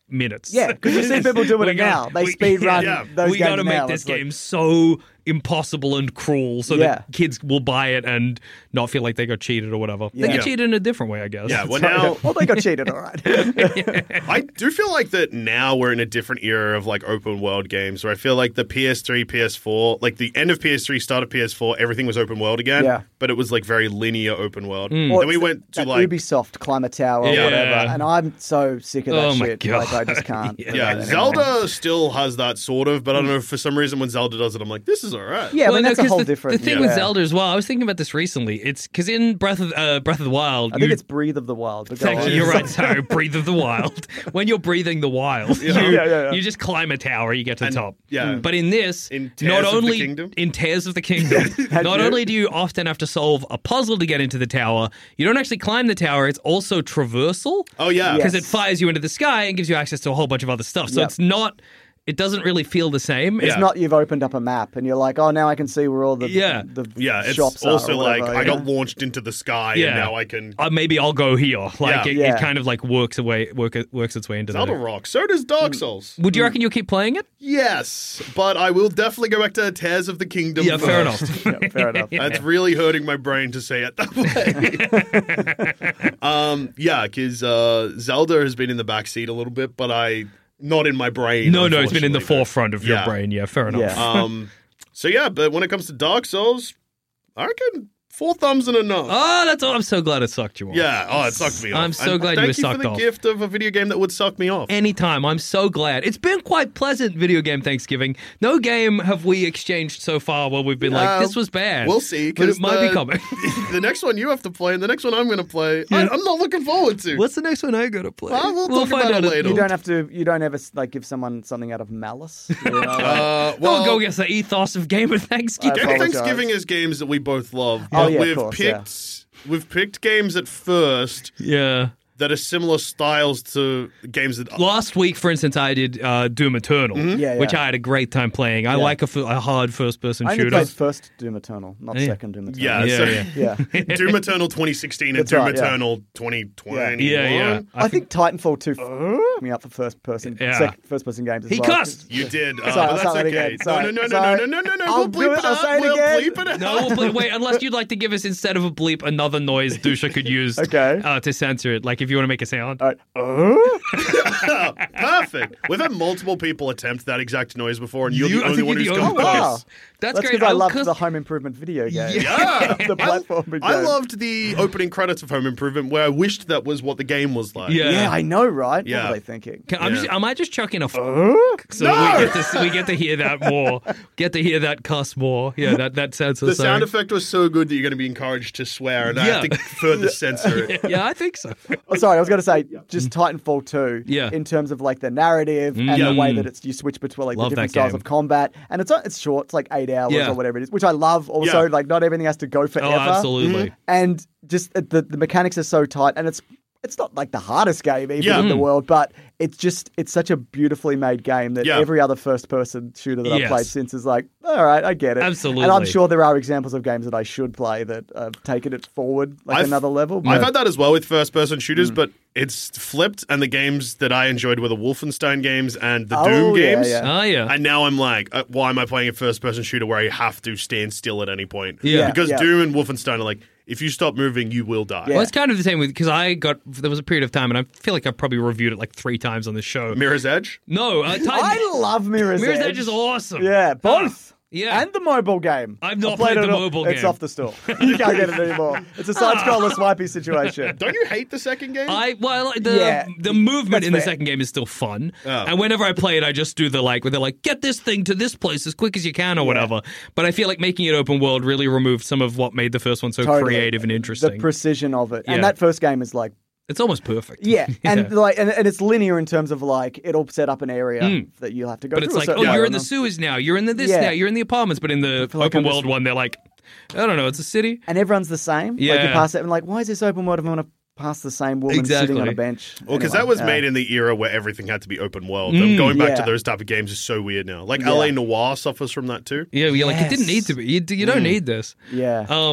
minutes. Yeah, because you see people doing We it gotta- now. They we- speed run yeah. those we games got to now. make this It's like- game so impossible and cruel so Yeah. that kids will buy it and not feel like they got cheated or whatever. They Yeah. get cheated in a different way, I guess. Yeah, well now well, they got cheated, all right. I do feel like that now we're in a different era of like open world games where I feel like the P S three, P S four, like the end of P S three, start of P S four, everything was open world again. Yeah. But it was like very linear open world. Mm. Or Then we it's went to that like Ubisoft climb a tower or Yeah. whatever, and I'm so sick of that Oh my shit. God. Like I just can't. Yeah. do yeah, that anymore. Zelda still has that sort of, but I don't know for some reason when Zelda does it, I'm like, this is all right. Yeah, Well, but no, that's a 'cause whole the, different. The thing yeah. with Zelda as well, I was thinking about this recently. It's because in Breath of uh, Breath of the Wild, I think you- it's Breathe of the Wild. But go Thank on. you. You're right. Sorry, breathe of the wild. When you're breathing the wild, you, Yeah, yeah, yeah. you just climb a tower, you get to the And- top. yeah. But in this, In Tears not of the only Kingdom? in Tears of the Kingdom, not only do you often have to solve a puzzle to get into the tower, you don't actually climb the tower. It's also traversal. Oh yeah. Because Yes. it fires you into the sky and gives you access to a whole bunch of other stuff. So Yep. it's not. It doesn't really feel the same. It's Yeah. not you've opened up a map and you're like, oh, now I can see where all the Yeah. the Yeah, it's shops also are. or like whatever, I yeah. got launched into the sky Yeah. and now I can. Uh, maybe I'll go here. Like Yeah. it, Yeah. it kind of like works away, work, works its way into Zelda that. rocks. So does Dark Souls. Would you reckon you'll keep playing it? Yes, but I will definitely go back to Tears of the Kingdom. Yeah, fair first. enough. Yeah, fair enough. That's really hurting my brain to say it that way. um, yeah, because uh, Zelda has been in the backseat a little bit, but I not in my brain. No, no, it's been in the unfortunately. forefront of your Yeah. brain. Yeah, fair enough. Yeah. Um, so yeah, but when it comes to Dark Souls, I reckon four thumbs and a no. Oh, that's all. I'm so glad it sucked you off. Yeah, oh, it sucked me off. I'm so And glad you thank were sucked for the off. gift of a video game that would suck me off. Anytime. I'm so glad. It's been quite pleasant video game Thanksgiving. No game have we exchanged so far where we've been like, Uh, this was bad. We'll see. But 'cause it might the, be coming. the next one you have to play and the next one I'm going to play, I, I'm not looking forward to. What's the next one I gotta play? Well, we'll talk about it at- later. You don't have to. You don't ever like give someone something out of malice. You know, like- Uh, Well, well, go against the ethos of Game of Thanksgiving. I Game of apologize. Thanksgiving is games that we both love. Oh, but yeah, of we've course, yeah. picked we've picked games at first Yeah. that are similar styles to games that Last week, for instance, I did uh, Doom Eternal, Yeah, yeah. which I had a great time playing. I Yeah. like a, f- a hard first-person I only shooter. played first Doom Eternal, not Yeah. second Doom Eternal. yeah, Yeah, so yeah. Doom Eternal twenty sixteen and That's Doom right, yeah. Eternal twenty twenty. Yeah, yeah. I, think Titanfall two f- me up for first person, Yeah. sec- first person games as He well. cussed. You did, uh, Sorry, but I'll that's say that okay. again. Sorry, no, no, no, sorry. no, no, no, no, no. I'll We'll do bleep it. it I'll out. say it We'll again. bleep it out. No, we'll bleep, wait, unless you'd like to give us, instead of a bleep, another noise Dusha could use Okay. uh, to censor it. Like if you want to make a sound. All right. Uh? Perfect. We've had multiple people attempt that exact noise before, and you're You- the I only think one you're who's the gone only Oh, one. wow. close. That's, That's great. because I Oh, loved 'cause- the Home Improvement video game. Yeah. the platforming I game. loved the opening credits of Home Improvement where I wished that was what the game was like. Yeah. Yeah, I know, right? Yeah. What were they thinking? Can, I'm Yeah. just, I might just chuck in a f- Uh? so we get to we get to hear that more. Get to hear that cuss more. Yeah, that that sounds so The sorry. sound effect was so good that you're going to be encouraged to swear, and I have Yeah. to further censor it. Yeah, I think so. Oh, sorry, I was going to say just Titanfall two. Yeah. In terms of like the narrative and Yeah. the way that it's you switch between like Love the different that styles game. of combat, and it's it's short. It's like eight hours Yeah. or whatever it is, which I love. Also, Yeah. like not everything has to go forever. Oh, absolutely. And just uh, the the mechanics are so tight, and it's it's not like the hardest game even Yeah. in the Mm. world, but it's just it's such a beautifully made game that Yeah. every other first person shooter that I've Yes. played since is like, all right, I get it. Absolutely. And I'm sure there are examples of games that I should play that have taken it forward like I've- another level. I've but- had that as well with first-person shooters, but it's flipped, and the games that I enjoyed were the Wolfenstein games and the Oh, Doom yeah, games. yeah. Oh yeah. And now I'm like, uh, why am I playing a first-person shooter where I have to stand still at any point? Yeah. Because Yeah. Doom and Wolfenstein are like, if you stop moving, you will die. Yeah. Well, it's kind of the same with because I got there was a period of time, and I feel like I probably reviewed it like three times on the show. Mirror's Edge? No, uh, Titan- I love Mirror's, Mirror's Edge. Edge is awesome. Yeah, both. Yeah. And the mobile game. I've not I played it the all- mobile It's game. off the store. You can't get it anymore. It's a side-scroller swipey situation. Don't you hate the second game? I well the Yeah, the movement that's in the fair. second game is still fun, Oh. and whenever I play it, I just do the like where they're like get this thing to this place as quick as you can or whatever. But I feel like making it open world really removed some of what made the first one so Totally. creative and The interesting. precision of it. Yeah. And that first game is like, it's almost perfect. yeah. And like, and, and it's linear in terms of like, it'll set up an area Mm. that you'll have to go But through. it's a like, certain oh, way you're or in the another. sewers now, you're in the this Yeah. now, you're in the apartments. But in the feel like open I'm world just- one, they're like, I don't know, it's a city. And everyone's the same. Like, you Yeah. pass it and like, why is this open world if I want to pass the same woman sitting on Exactly. a bench? Well, because Anyway, that was yeah. made in the era where everything had to be open world. Mm, And going back yeah. to those type of games is so weird now. Like Yeah. L A Noire suffers from that too. Yeah, you're like, it didn't Yes. need to be. You, you don't need this. Yeah. Um,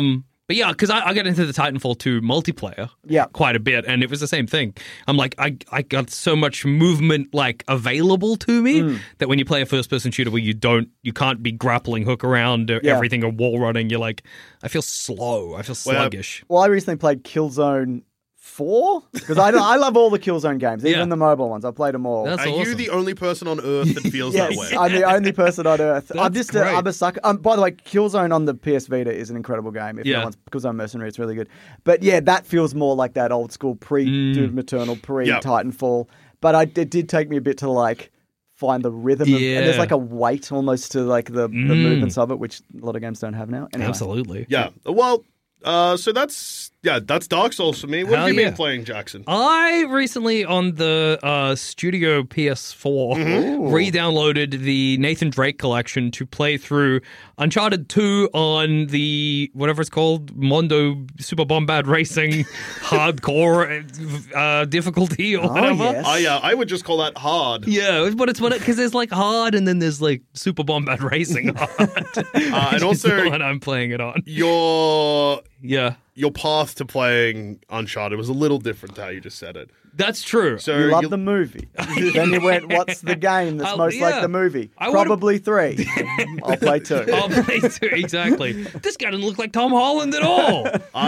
But yeah, because I, I got into the Titanfall two multiplayer Yeah. quite a bit, and it was the same thing. I'm like, I, I got so much movement like available to me Mm. that when you play a first person shooter where you don't, you can't be grappling hook around or Yeah. everything or wall running, you're like, I feel slow, I feel Well, sluggish. Well, I recently played Killzone four because I, I love all the Killzone games, even Yeah. the mobile ones. I played them all. That's Are awesome. you the only person on Earth that feels Yes, that way? I'm the only person on Earth. I'm That's just a, great. I'm a sucker. Um, by the way, Killzone on the P S Vita is an incredible game. If Yeah. no one's Killzone Mercenary, it's really good. But yeah, that feels more like that old school pre Mm. Doom Eternal, pre Yeah. Titanfall. But I, it did take me a bit to like find the rhythm. Of, Yeah. and there's like a weight almost to like the, the Mm. movements of it, which a lot of games don't have now. Anyway. Absolutely. Yeah. Well, uh, so that's yeah, that's Dark Souls for me. What Hell have you yeah. been playing, Jackson? I recently on the uh, Studio P S four re-downloaded the Nathan Drake collection to play through Uncharted two on the whatever it's called Mondo Super Bombard Racing hardcore uh, difficulty or Oh, whatever. yes. I uh, I would just call that hard. Yeah, but it's what because there's like hard and then there's like Super Bombard Racing hard. Uh, and Which is also- the one I'm playing it on. Your Yeah, your path to playing Uncharted was a little different to how you just said it. that's true. So You love you- the movie. Then you went, what's the game that's I'll- most yeah. like the movie? I would've- Probably three. I'll play two. I'll play too, exactly. This guy doesn't look like Tom Holland at all.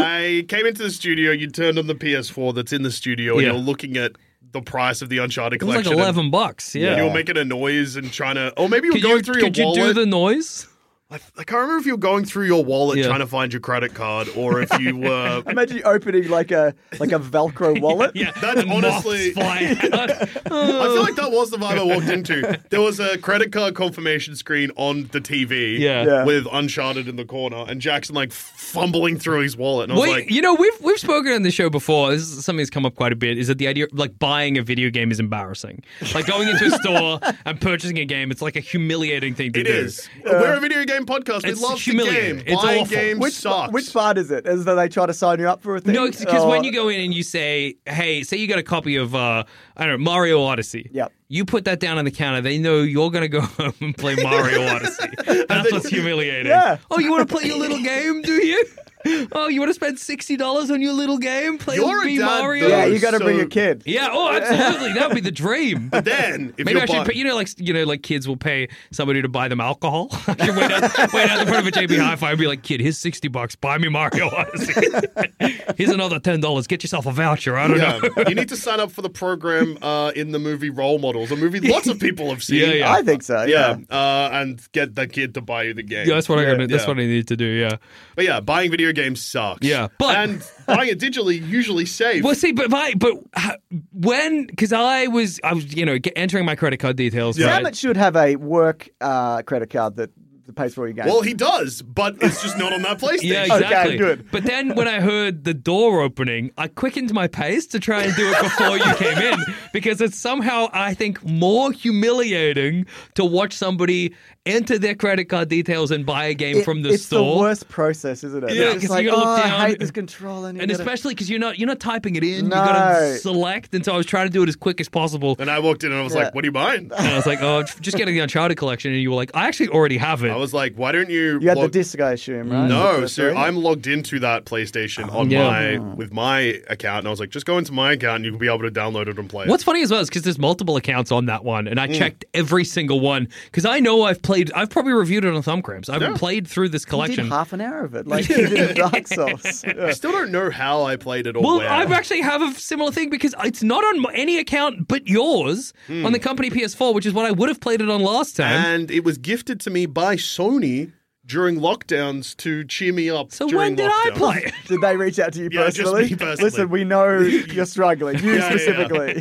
I came into the studio, you turned on the P S four that's in the studio, Yeah. and you're looking at the price of the Uncharted It was like collection. and- eleven bucks. Yeah. and you were making a noise and trying to, or maybe you were Could going you, through your could you wallet. do the noise? I, I can't remember if you were going through your wallet Yeah. trying to find your credit card, or if you were. Imagine you opening like a like a Velcro wallet. Yeah, That's the moths honestly- flying out. I feel like that was the vibe I walked into. There was a credit card confirmation screen on the T V Yeah. Yeah. with Uncharted in the corner, and Jackson like fumbling through his wallet. And I was Wait, like, you know, we've we've spoken on the show before. This is something that's come up quite a bit. Is that the idea of like buying a video game is embarrassing? Like going into a store and purchasing a game, it's like a humiliating thing to it do. is. We're a video game podcast. We It's love the humiliating. game. It's Buying awful. games Which sucks. which part is it? Is that they try to sign you up for a thing? No, because Or- when you go in and you say, "Hey, say you got a copy of uh, I don't know Mario Odyssey," Yep. you put that down on the counter. They know you're going to go home and play Mario Odyssey. That's what's humiliating. Yeah. Oh, you want to play your little game? Do you? Oh, you want to spend sixty dollars on your little game? Play You're a me dad, Mario? yeah, though. you got to bring So- a kid. Yeah, oh, absolutely. That would be the dream. But then, if Maybe you're I should buy- pay, you know, like you know, like kids will pay somebody to buy them alcohol. I should wait out, wait out in front of a J B Hi-Fi and be like, "Kid, here's sixty bucks. Buy me Mario Odyssey. Here's another ten dollars. Get yourself a voucher. I don't Yeah, know." you need to sign up for the program uh, in the movie Role Models, a movie lots of people have seen. Yeah, yeah. I think so. Yeah, Yeah. uh, and get the kid to buy you the game. Yeah, that's what I Yeah, got. That's yeah. what I need to do. Yeah. But yeah, buying video games sucks. Yeah, but- and buying it digitally usually safe. Well, see, but my, but h- when because I was I was you know get, entering my credit card details. Yeah. right? Sam should have a work uh, credit card that, that pays for all your games. Well, he does, but it's just not on that PlayStation. Yeah, Okay, exactly. good. But then when I heard the door opening, I quickened my pace to try and do it before you came in because it's somehow, I think, more humiliating to watch somebody enter their credit card details and buy a game It- from the it's store. the worst process, isn't it? Yeah, It's 'cause just like, you gotta oh, look down I hate this controller. And, you And gotta- especially because you're not you're not typing it in. No. You gotta select, and so I was trying to do it as quick as possible. And I walked in and I was Yeah. like, "What are you buying?" And I was like, "Oh, just getting the Uncharted collection," and you were like, "I actually already have it." I was like, "Why don't you?" you had the log- disc, I assume, right? No, The so three? I'm logged into that PlayStation on Yeah. my with my account, and I was like, "Just go into my account, and you'll be able to download it and play it." What's funny as well is because there's multiple accounts on that one, Mm. and I checked every single one because I know I've played. I've probably reviewed it on Thumb Cramps. I've Yeah. played through this You collection. did half an hour of it, like you did in Dark Souls. I Yeah. still don't know how I played it or Well, where. I actually have a similar thing because it's not on my- any account but yours Hmm. on the company P S four, which is what I would have played it on last time. and it was gifted to me by Sony during lockdowns to cheer me up. so during when did I lockdowns. play? Did they reach out to you Yeah, just personally? me personally. Listen, we know you're struggling. You Yeah, yeah, yeah. specifically.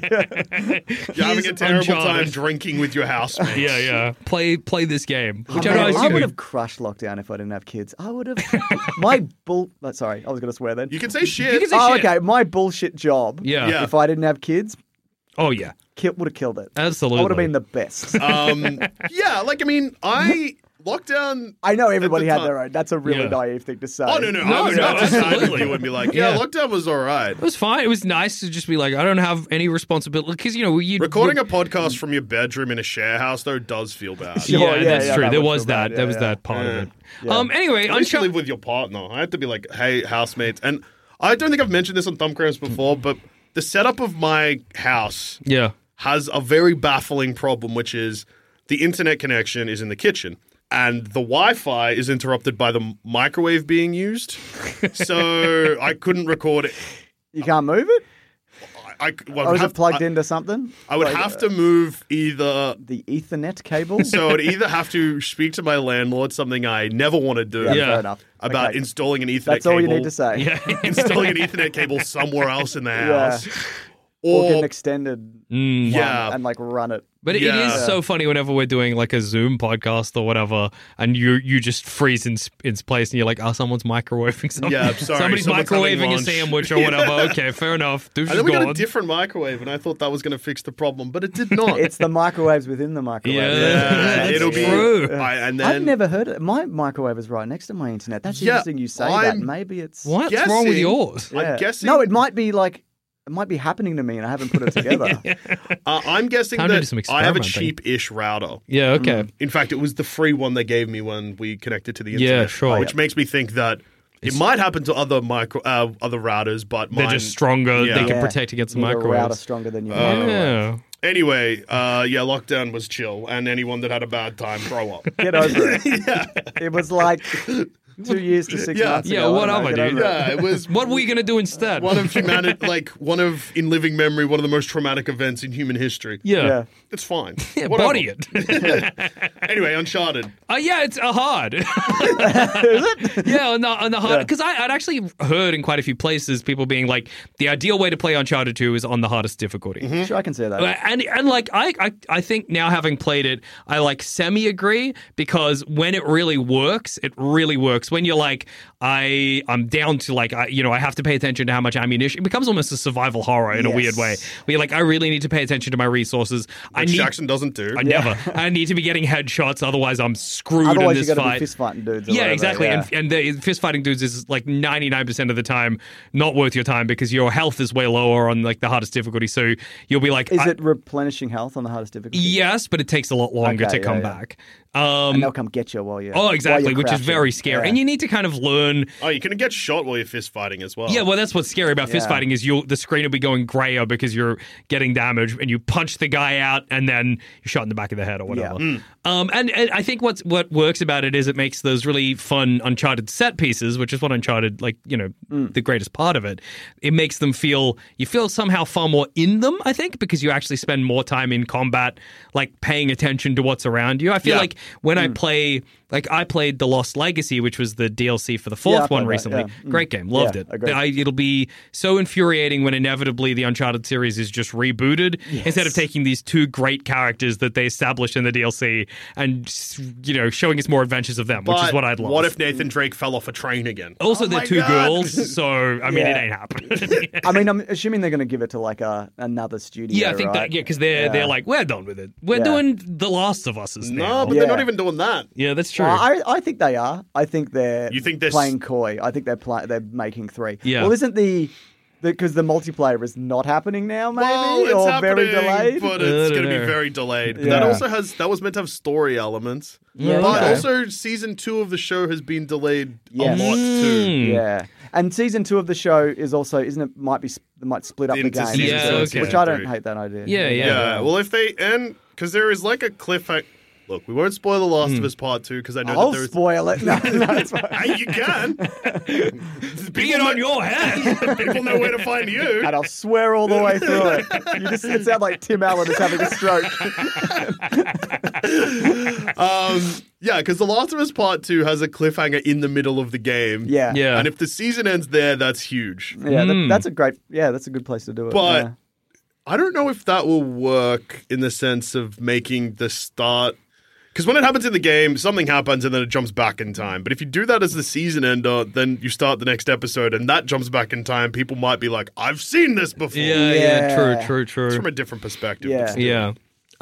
You're having Here's a terrible time Uncharted. drinking with your housemates. Yeah, yeah. Play play this game, which Oh, I man, know I is would have crushed lockdown if I didn't have kids. I would have. My bull. Oh, sorry, I was going to swear then. You can say shit. You can say Oh, shit. okay. My bullshit job. Yeah. Yeah. If I didn't have kids, Oh yeah. ki- would have killed it. Absolutely. I would have been the best. um, yeah, like I mean, I lockdown. I know everybody at the had time- their own. That's a really Yeah. naive thing to say. Oh no, no, No, I was no, about to side with absolutely. you and be like, yeah, Yeah. lockdown was all right. It was fine. It was nice to just be like, I don't have any responsibility because you know you Recording a podcast from your bedroom in a share house though does feel bad. Sure, yeah, yeah, that's yeah, true. that there would was feel that. bad, there yeah, was yeah. that part Yeah. of it. Yeah. Um. Anyway, I used to Unchar- live with your partner. I had to be like, hey, housemates. And I don't think I've mentioned this on Thumbcramps before, but the setup of my house yeah. has a very baffling problem, which is the internet connection is in the kitchen. And the Wi-Fi is interrupted by the microwave being used. So I couldn't record it. You can't move it? I, I, well, I Or would is have, it plugged I, into something? I would Like, have uh, to move either... the Ethernet cable? So I'd either have to speak to my landlord, something I never want to do, yeah, Yeah. fair enough. about Okay. installing an Ethernet That's cable. all you need to say. Yeah. Installing an Ethernet cable somewhere else in the Yeah. house. Or get Or, an extended Mm. one Yeah. and like run it. But it Yeah. is so funny whenever we're doing like a Zoom podcast or whatever, and you you just freeze in in place, and you're like, oh, someone's microwaving something. Yeah, I'm sorry, Somebody's someone's having microwaving a lunch. sandwich or whatever. Okay, fair enough. Douche and is then we got gone. a different microwave, and I thought that was going to fix the problem, but it did not. It's the microwaves within the microwave. Yeah. yeah, That's it'll be true. I, and then I've never heard it. My microwave is right next to my internet. That's Yeah, interesting you say that. I'm Maybe it's... What's wrong with guessing- yours? Yeah. I'm guessing. No, it might be like... It might be happening to me and I haven't put it together. Uh, I'm guessing Time to do some that I have a experimenting. cheap-ish router. Yeah, okay. In fact, it was the free one they gave me when we connected to the Yeah, internet. sure. Which makes me think that it might happen to other micro, uh, other routers, but They're mine, just stronger. Yeah. They can Yeah. protect against the Need a router microwaves. stronger than your Uh, microwave. Yeah. Anyway, uh, yeah, lockdown was chill, and anyone that had a bad time, grow up. Get over it. It was like two years to six Yeah. months Yeah, ago. I don't whatever, know, get dude. over it. Yeah, it was What were you going to do instead? one of humanity, like one of in living memory, one of the most traumatic events in human history. yeah. Yeah. It's fine. Yeah, Whatever. body it. Anyway, Uncharted. Uh, yeah, it's a hard. Is it? Yeah, on the, on the hard. Because I'd actually heard in quite a few places people being like, the ideal way to play Uncharted two is on the hardest difficulty. Sure, I can say that. Uh, And and like I, I I think now having played it, I like semi agree because when it really works, it really works. When you're like I I'm down to like I you know I have to pay attention to how much ammunition. It becomes almost a survival horror in a Yes. weird way. Where you're like I really need to pay attention to my resources. I Which need Jackson doesn't do. I never. I need to be getting headshots, otherwise I'm screwed Otherwise, in you this got to fight. be fist fighting dudes. Or Yeah, whatever, exactly. yeah. And, and the fist fighting dudes is like ninety-nine percent of the time not worth your time because your health is way lower on like the hardest difficulty. So you'll be like, Is I- it replenishing health on the hardest difficulty? yes, but it takes a lot longer Okay, to come yeah, yeah. back. Um, And they'll come get you while you're. oh, while exactly, you're which is crouching. very scary. Yeah. And you need to kind of learn. Oh, you can get shot while you're fist fighting as well. Yeah, well, that's what's scary about fist Yeah. fighting is you the screen will be going grayer because you're getting damage, and you punch the guy out, and then you're shot in the back of the head or whatever. Yeah. Um, and, and I think what's what works about it is it makes those really fun Uncharted set pieces, which is what Uncharted, like you know, Mm. the greatest part of it. It makes them feel you feel somehow far more in them. I think because you actually spend more time in combat, like paying attention to what's around you. I feel Yeah. like when Mm. I play, like I played The Lost Legacy, which was the D L C for the fourth Yeah, I one played that, recently. yeah. Mm. Great game, loved Yeah, it. agreed. I, it'll be so infuriating when inevitably the Uncharted series is just rebooted instead of taking these two great characters that they established in the D L C and you know showing us more adventures of them, which But is what I'd love. What if Nathan Drake fell off a train again? also Oh they're my two God. girls, so I mean it Yeah. ain't happening. I mean, I'm assuming they're going to give it to like a another studio. yeah, I think right? that yeah, because they're Yeah. they're like we're done with it. We're Yeah. doing The Last of Us now. No, but Yeah. they're not even doing that. yeah, that's true. Well, I, I think they are. I think they're. You think they're s- playing coy? I think they're play, They're making three. Yeah. Well, isn't the because the, multiplayer is not happening now? Maybe Well, it's or happening, very delayed. but I it's don't going to be know. very delayed. Yeah. That also has that was meant to have story elements. Yeah, but okay. also season two of the show has been delayed Yes. a lot too. Mm. Yeah, and season two of the show is also isn't it might be they might split up the Into game, season Yeah, two and okay. season which I don't three. hate that idea. Yeah, yeah. Yeah. Well, if they end because there is like a cliffhanger. Look, we won't spoil The Last of Us Part Two because I know I'll that there's. spoil it. No, no, it's fine. Hey, you can. Be it on your head. People know where to find you. And I'll swear all the way through it. You just it sounds like Tim Allen is having a stroke. Um, yeah, because The Last of Us Part Two has a cliffhanger in the middle of the game. Yeah, Yeah. And if the season ends there, that's huge. yeah. that- Mm. that's a great. Yeah, that's a good place to do it. But yeah. I don't know if that will work in the sense of making the start. Because when it happens in the game, something happens and then it jumps back in time. But if you do that as the season ender, then you start the next episode and that jumps back in time, people might be like, I've seen this before. Yeah, yeah, Yeah. true, true, It's true. from a different perspective. Yeah. but still. Yeah.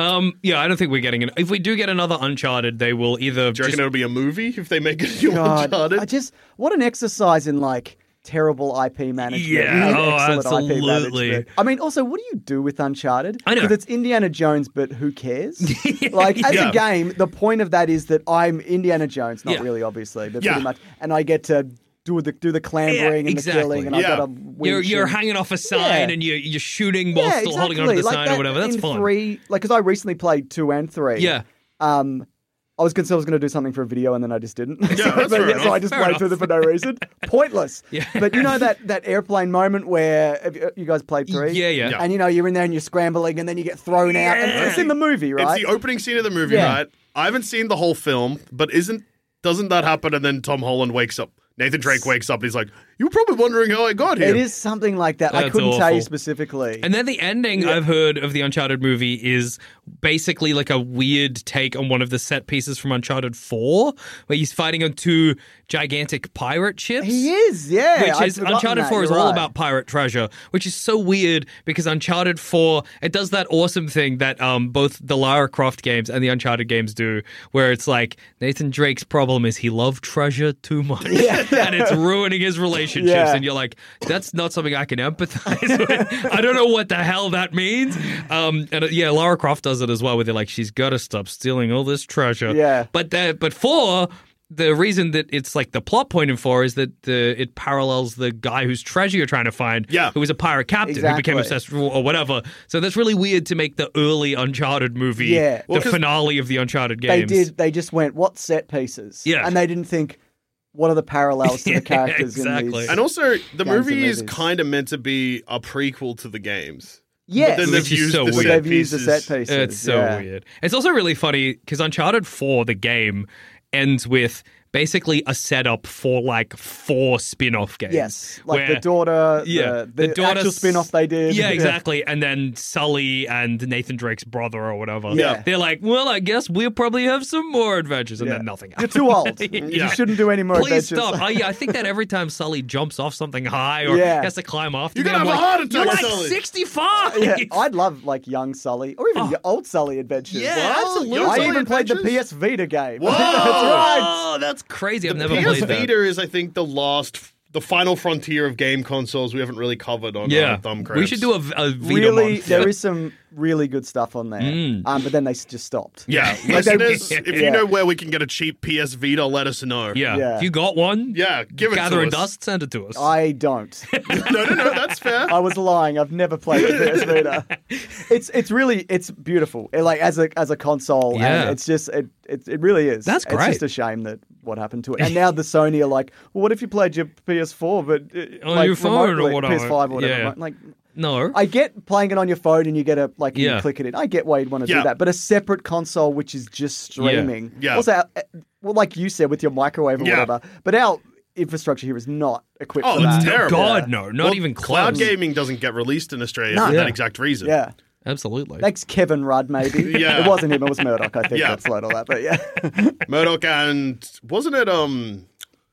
Um, yeah, I don't think we're getting it. If we do get another Uncharted, they will either. Do you reckon just, it'll be a movie if they make it new God, Uncharted? I just what an exercise in like terrible I P management. Yeah, and oh, excellent I P absolutely. management. I mean, also, what do you do with Uncharted? I know. Because it's Indiana Jones, but who cares? Like, as Yeah. a game, the point of that is that I'm Indiana Jones, not Yeah. really, obviously, but Yeah. pretty much, and I get to do the do the clambering Yeah, and exactly. the killing, and Yeah. I've got to You're, winch you're and- hanging off a sign Yeah. and you're, you're shooting while yeah, still exactly. holding onto the like sign that or whatever. That's in fun. Three, like, because I recently played two and three. Yeah. Um, I was concerned I was going to do something for a video, and then I just didn't. Yeah, so, that's but, fair yeah, so enough. I just Fair played through them for no reason. Pointless. Yeah. But you know that, that airplane moment where have you, you guys played three? Yeah, yeah. Yeah. And you know you're in there and you're scrambling, and then you get thrown out. And it's in the movie, right? It's the opening scene of the movie, Yeah. right? I haven't seen the whole film, but isn't doesn't that happen? And then Tom Holland wakes up. Nathan Drake wakes up and he's like, "You were probably wondering how I got here." It is something like that. I That's couldn't tell you awful. specifically. And then the ending I've heard of the Uncharted movie is basically like a weird take on one of the set pieces from Uncharted four, where he's fighting on two gigantic pirate ships. he is, yeah. Which I'd is forgotten Uncharted that, four is you're all right. about pirate treasure, which is so weird because Uncharted four it does that awesome thing that um both the Lara Croft games and the Uncharted games do, where it's like Nathan Drake's problem is he loved treasure too much, and it's ruining his relationships, Yeah. and you're like, that's not something I can empathize with. I don't know what the hell that means. Um, and uh, yeah, Lara Croft does it as well, where they're like, she's got to stop stealing all this treasure. Yeah. But uh, but four. The reason that it's like the plot point in four is that the it parallels the guy whose treasure you're trying to find, Yeah. who was a pirate captain who became Exactly. obsessed or whatever. So that's really weird to make the early Uncharted movie Yeah. the Well, 'cause finale of the Uncharted They games. did. They just went, what set pieces? Yeah. And they didn't think, what are the parallels to Yeah, the characters in exactly. these? And also, the Games and movie is movies. kind of meant to be a prequel to the games. Yes. But then Which they've is used so the weird. set They've used the pieces. set pieces. It's so yeah. weird. It's also really funny because Uncharted four, the game, ends with basically a setup for like four spin-off games. Yes, like where- the daughter, Yeah, the, the, daughter actual s- spin-off they did. Yeah, exactly. And then Sully and Nathan Drake's brother or whatever. Yeah. They're like, well, I guess we'll probably have some more adventures. And Yeah. then nothing You're happens. too old. Yeah. You shouldn't do any more Please adventures. stop. I, yeah, I think that every time Sully jumps off something high or Yeah. has to climb after You're me, gonna I'm have a like, heart attack, You're like Sully." sixty-five. Yeah, I'd love like young Sully or even old Sully adventures. Yeah, What? absolutely. Young I Sully even played the Adventures? P S Vita game. Whoa! That's right. Oh, that's crazy. I've The never P S played that. Vita is, I think, the last, the final frontier of game consoles we haven't really covered on Yeah, uh, Thumb we should do a, a Vita Really, month. there is some really good stuff on there, Mm. um, but then they s- just stopped. Yeah, Like they- listeners, if you Yeah. know where we can get a cheap P S Vita, let us know. Yeah. Yeah. If you got one, Yeah, give it Gathering to us. Dust, send it to us. I don't. No, no, no, that's fair. I was lying. I've never played the P S Vita. It's it's really it's beautiful. It, like as a as a console, Yeah. and it's just it, it it really is. That's It's great. just a shame that what happened to it. And now the Sony are like, well, what if you played your P S four, but uh, On like your phone or remotely, whatever. P S five or whatever? Yeah. Like, no. I get playing it on your phone and you get a like you Yeah. click it in. I get why you'd want to Yeah. do that, but a separate console which is just streaming. Yeah. Also, uh, well, like you said with your microwave or Yeah. whatever, but our infrastructure here is not equipped Oh, for it's that. terrible. God, no. Not Well, even cloud close. gaming doesn't get released in Australia No. for Yeah. that exact reason. Yeah. Absolutely. Thanks, Kevin Rudd, maybe. Yeah. It wasn't him, it was Murdoch, I think, Yeah. that slowed all that. But yeah. Murdoch and wasn't it um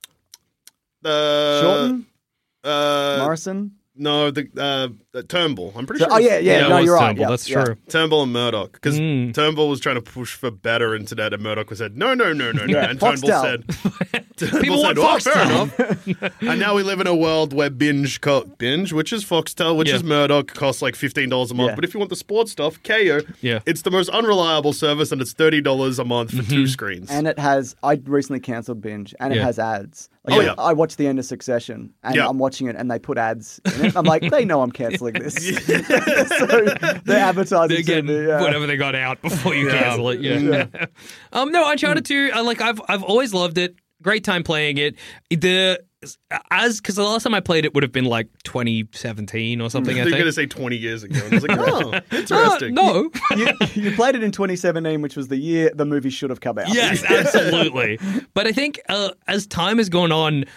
the Shorten? uh Morrison? no the uh Turnbull. I'm pretty So- sure. oh, it was- yeah, yeah, it no, was you're right. Turnbull, Yeah, that's yeah. true. Turnbull and Murdoch, because Mm. Turnbull was trying to push for better internet, and Murdoch was said, "No, no, no, no, no." Yeah, And Turnbull Foxtel. said, Turnbull People said, want "Oh, fair Foxtel." enough." And now we live in a world where binge, co- binge, which is Foxtel, which Yeah. is Murdoch, costs like fifteen dollars a month. Yeah. But if you want the sports stuff, K O, Yeah. it's the most unreliable service, and it's thirty dollars a month for two screens. And it has, I recently cancelled Binge, and it Yeah. has ads. Like, Oh, yeah. I watched the end of Succession, and Yeah. I'm watching it, and they put ads in it. I'm like, they know I'm cancelling this. So they're advertising They're to getting me. Yeah. whatever they got out before you cancel it. Yeah. Yeah. um. No, Uncharted two. I like. I've I've always loved it. Great time playing it. The as because the last time I played it would have been like twenty seventeen or something. I They're think. going to say twenty years ago. And I was like, oh, Uh, interesting. no. you, you played it in twenty seventeen, which was the year the movie should have come out. Yes, absolutely. But I think uh, as time has gone on,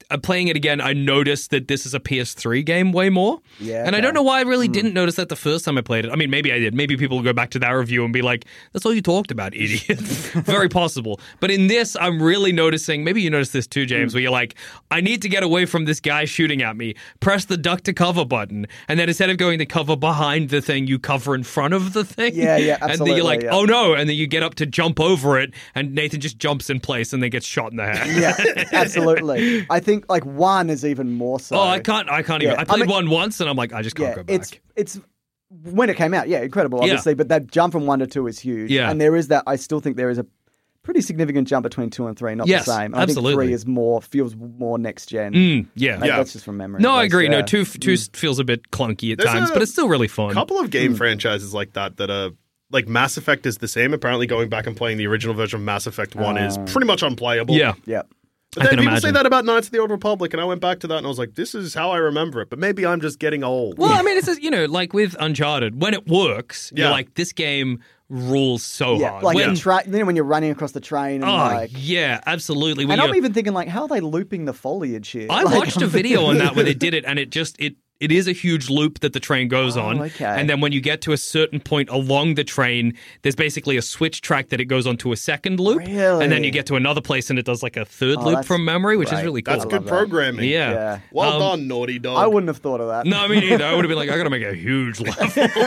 uh, playing it again, I noticed that this is a P S three game way more. Yeah, And I okay. don't know why I really mm. didn't notice that the first time I played it. I mean, maybe I did. Maybe people will go back to that review and be like, that's all you talked about, idiot. Very possible. But in this, I'm really noticing, maybe you noticed this too, James, mm. where you're like, I need to get away from this guy shooting at me. Press the duck to cover button. And then instead of going to cover behind the thing, you cover in front of the thing. Yeah, yeah, absolutely. And then you're like, yeah. oh no. And then you get up to jump over it, and Nathan just jumps in place and then gets shot in the head. Yeah, absolutely. I think like one is even more so. Oh, I can't, I can't Yeah. even. I played I mean- one once and I'm like, I just can't yeah, go back. it's it's when it came out, yeah, incredible, obviously. Yeah. But that jump from one to two is huge. Yeah. And there is that. I still think there is a pretty significant jump between two and three. Not Yes, the same. And absolutely. I think three is more feels more next gen. Mm, yeah. Like, Yeah. That's just from memory. No, I But, agree. No, yeah. two two feels a bit clunky at There's times, a but it's still really fun. A couple of game Hmm. franchises like that that are like Mass Effect is the same. Apparently, going back and playing the original version of Mass Effect One is pretty much unplayable. Yeah. Yeah. But I then can people say imagine. that about Knights of the Old Republic, and I went back to that and I was like, this is how I remember it. But maybe I'm just getting old. Well, I mean, it's just, you know, like with Uncharted, when it works, Yeah. you're like, this game rules so Yeah, hard. like when, the tra- you know, when you're running across the train and oh, like, yeah, absolutely. When and I'm you're- even thinking like, how are they looping the foliage here? I Like, watched a video on that where they did it, and it just it it is a huge loop that the train goes Oh, on. okay. And then when you get to a certain point along the train, there's basically a switch track that it goes on to a second loop. Really? And then you get to another place and it does like a third Oh, loop that's from memory, which is great. really cool. That's I good love that. programming. Yeah. Yeah. Well Um, done, Naughty Dog. I wouldn't have thought of that. No, me neither. I would have been like, I gotta make a huge level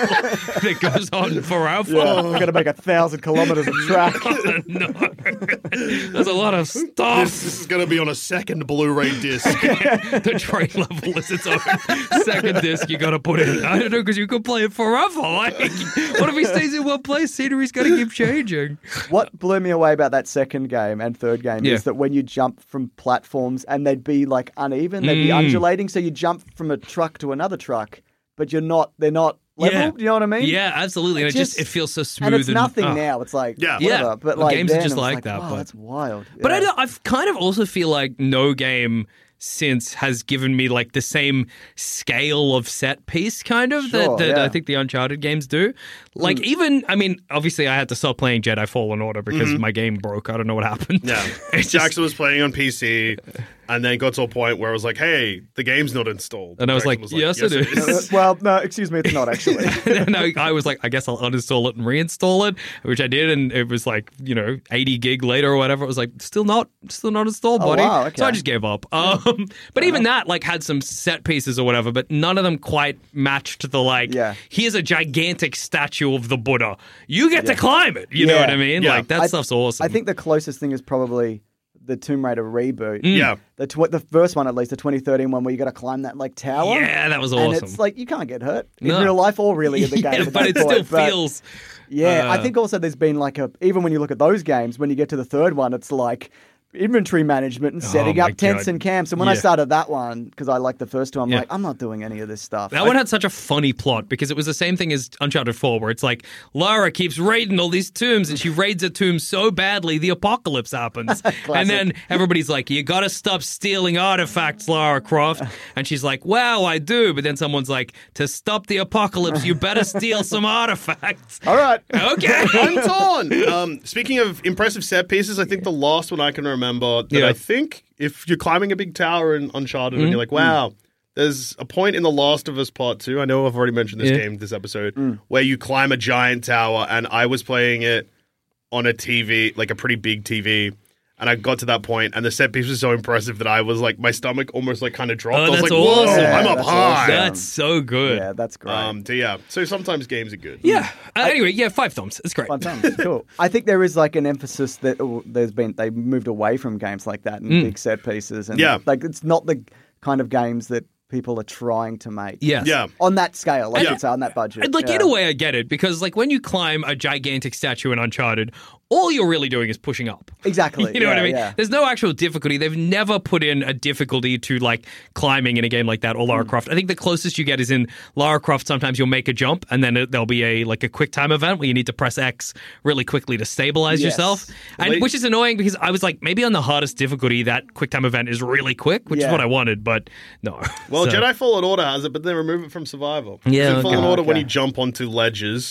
that goes on forever. Yeah, I'm gonna make a thousand kilometers of track. No. There's a lot of stuff. This, this is going to be on a second Blu-ray disc. The train level is its own second disc you gotta put in. I don't know, because you could play it forever. Like, what if he stays in one place? Scenery's gotta keep changing. What blew me away about that second game and third game Yeah. is that when you jump from platforms and they'd be like uneven, they'd be Mm. undulating, so you jump from a truck to another truck, but you're not. They're not level. Yeah. Do you know what I mean? Yeah, absolutely. And It it just, just- it feels so smooth. And it's nothing oh. now. It's like Yeah. whatever. Yeah. But Well, like games are then just it was like like that, Wow, but- that's wild. But I Yeah. don't, I've kind of also feel like no game since has given me like the same scale of set piece kind of Sure, that, that yeah. I think the Uncharted games do. Like even, I mean, obviously I had to stop playing Jedi Fallen Order because my game broke. I don't know what happened. Yeah. It's just- Jackson was playing on P C and then got to a point where I was like, hey, the game's not installed. And I was Jackson like, yes, it is. Uh, well, no, excuse me, it's not actually. And I, I was like, I guess I'll uninstall it and reinstall it, which I did, and it was like, you know, eighty gig later or whatever. It was like, still not, still not installed, Oh, buddy. wow, okay. So I just gave up. Um, but even that, like, had some set pieces or whatever, but none of them quite matched the like. Yeah. Here's a gigantic statue of the Buddha. You get to climb it. You know Yeah. what I mean? Yeah. Like that I- stuff's awesome. I think the closest thing is probably the Tomb Raider reboot. Yeah. The tw- the first one, at least, the twenty thirteen one, where you got to climb that like tower. Yeah, that was And awesome. it's like you can't get hurt in No. real life or really in the game. yeah, at but that it still point. But, feels. Yeah, I uh, think also there's been like a even when you look at those games, when you get to the third one, it's like inventory management and setting Oh my up tents God. and camps. And when I Yeah. started that one, because I liked the first two, I'm Yeah. like, I'm not doing any of this stuff. That one had such a funny plot because it was the same thing as Uncharted four, where it's like Lara keeps raiding all these tombs and she raids a tomb so badly the apocalypse happens. And then everybody's like, you gotta stop stealing artifacts, Lara Croft. And she's like, wow, I do. But then someone's like, to stop the apocalypse, you better steal some artifacts. All right. Okay. I'm torn. Um, speaking of impressive set pieces, I think the last one I can remember that Yeah. I think if you're climbing a big tower in Uncharted and you're like, wow, there's a point in The Last of Us Part two, I know I've already mentioned this Yeah. game this episode, where you climb a giant tower, and I was playing it on a T V, like a pretty big T V. And I got to that point, and the set piece was so impressive that I was like, my stomach almost like kind of dropped. Oh, I was that's like, whoa, awesome. I'm up That's high. awesome. That's so good. Yeah, that's great. Um, so yeah, so sometimes games are good. Yeah. Uh, anyway, yeah, five thumbs. It's great. Fun times. Cool. I think there is like an emphasis that oh, there's been they moved away from games like that and Mm. big set pieces and Yeah. like it's not the kind of games that people are trying to make. Yes. Yeah. On that scale, like Yeah. it's on that budget. And, like, yeah. in a way, I get it, because, like, when you climb a gigantic statue in Uncharted, all you're really doing is pushing up. Exactly. You know what Yeah, I mean? yeah. There's no actual difficulty. They've never put in a difficulty to, like, climbing in a game like that or Lara Mm. Croft. I think the closest you get is in Lara Croft. Sometimes you'll make a jump, and then it, there'll be a, like, a quick time event where you need to press X really quickly to stabilize Yes. yourself. And Like- which is annoying because I was like, maybe on the hardest difficulty, that quick time event is really quick, which is Yeah. what I wanted, but no. Well, So- Jedi Fallen Order has it, but then remove it from Survival. Yeah, In Fallen okay. Order, when Okay. you jump onto ledges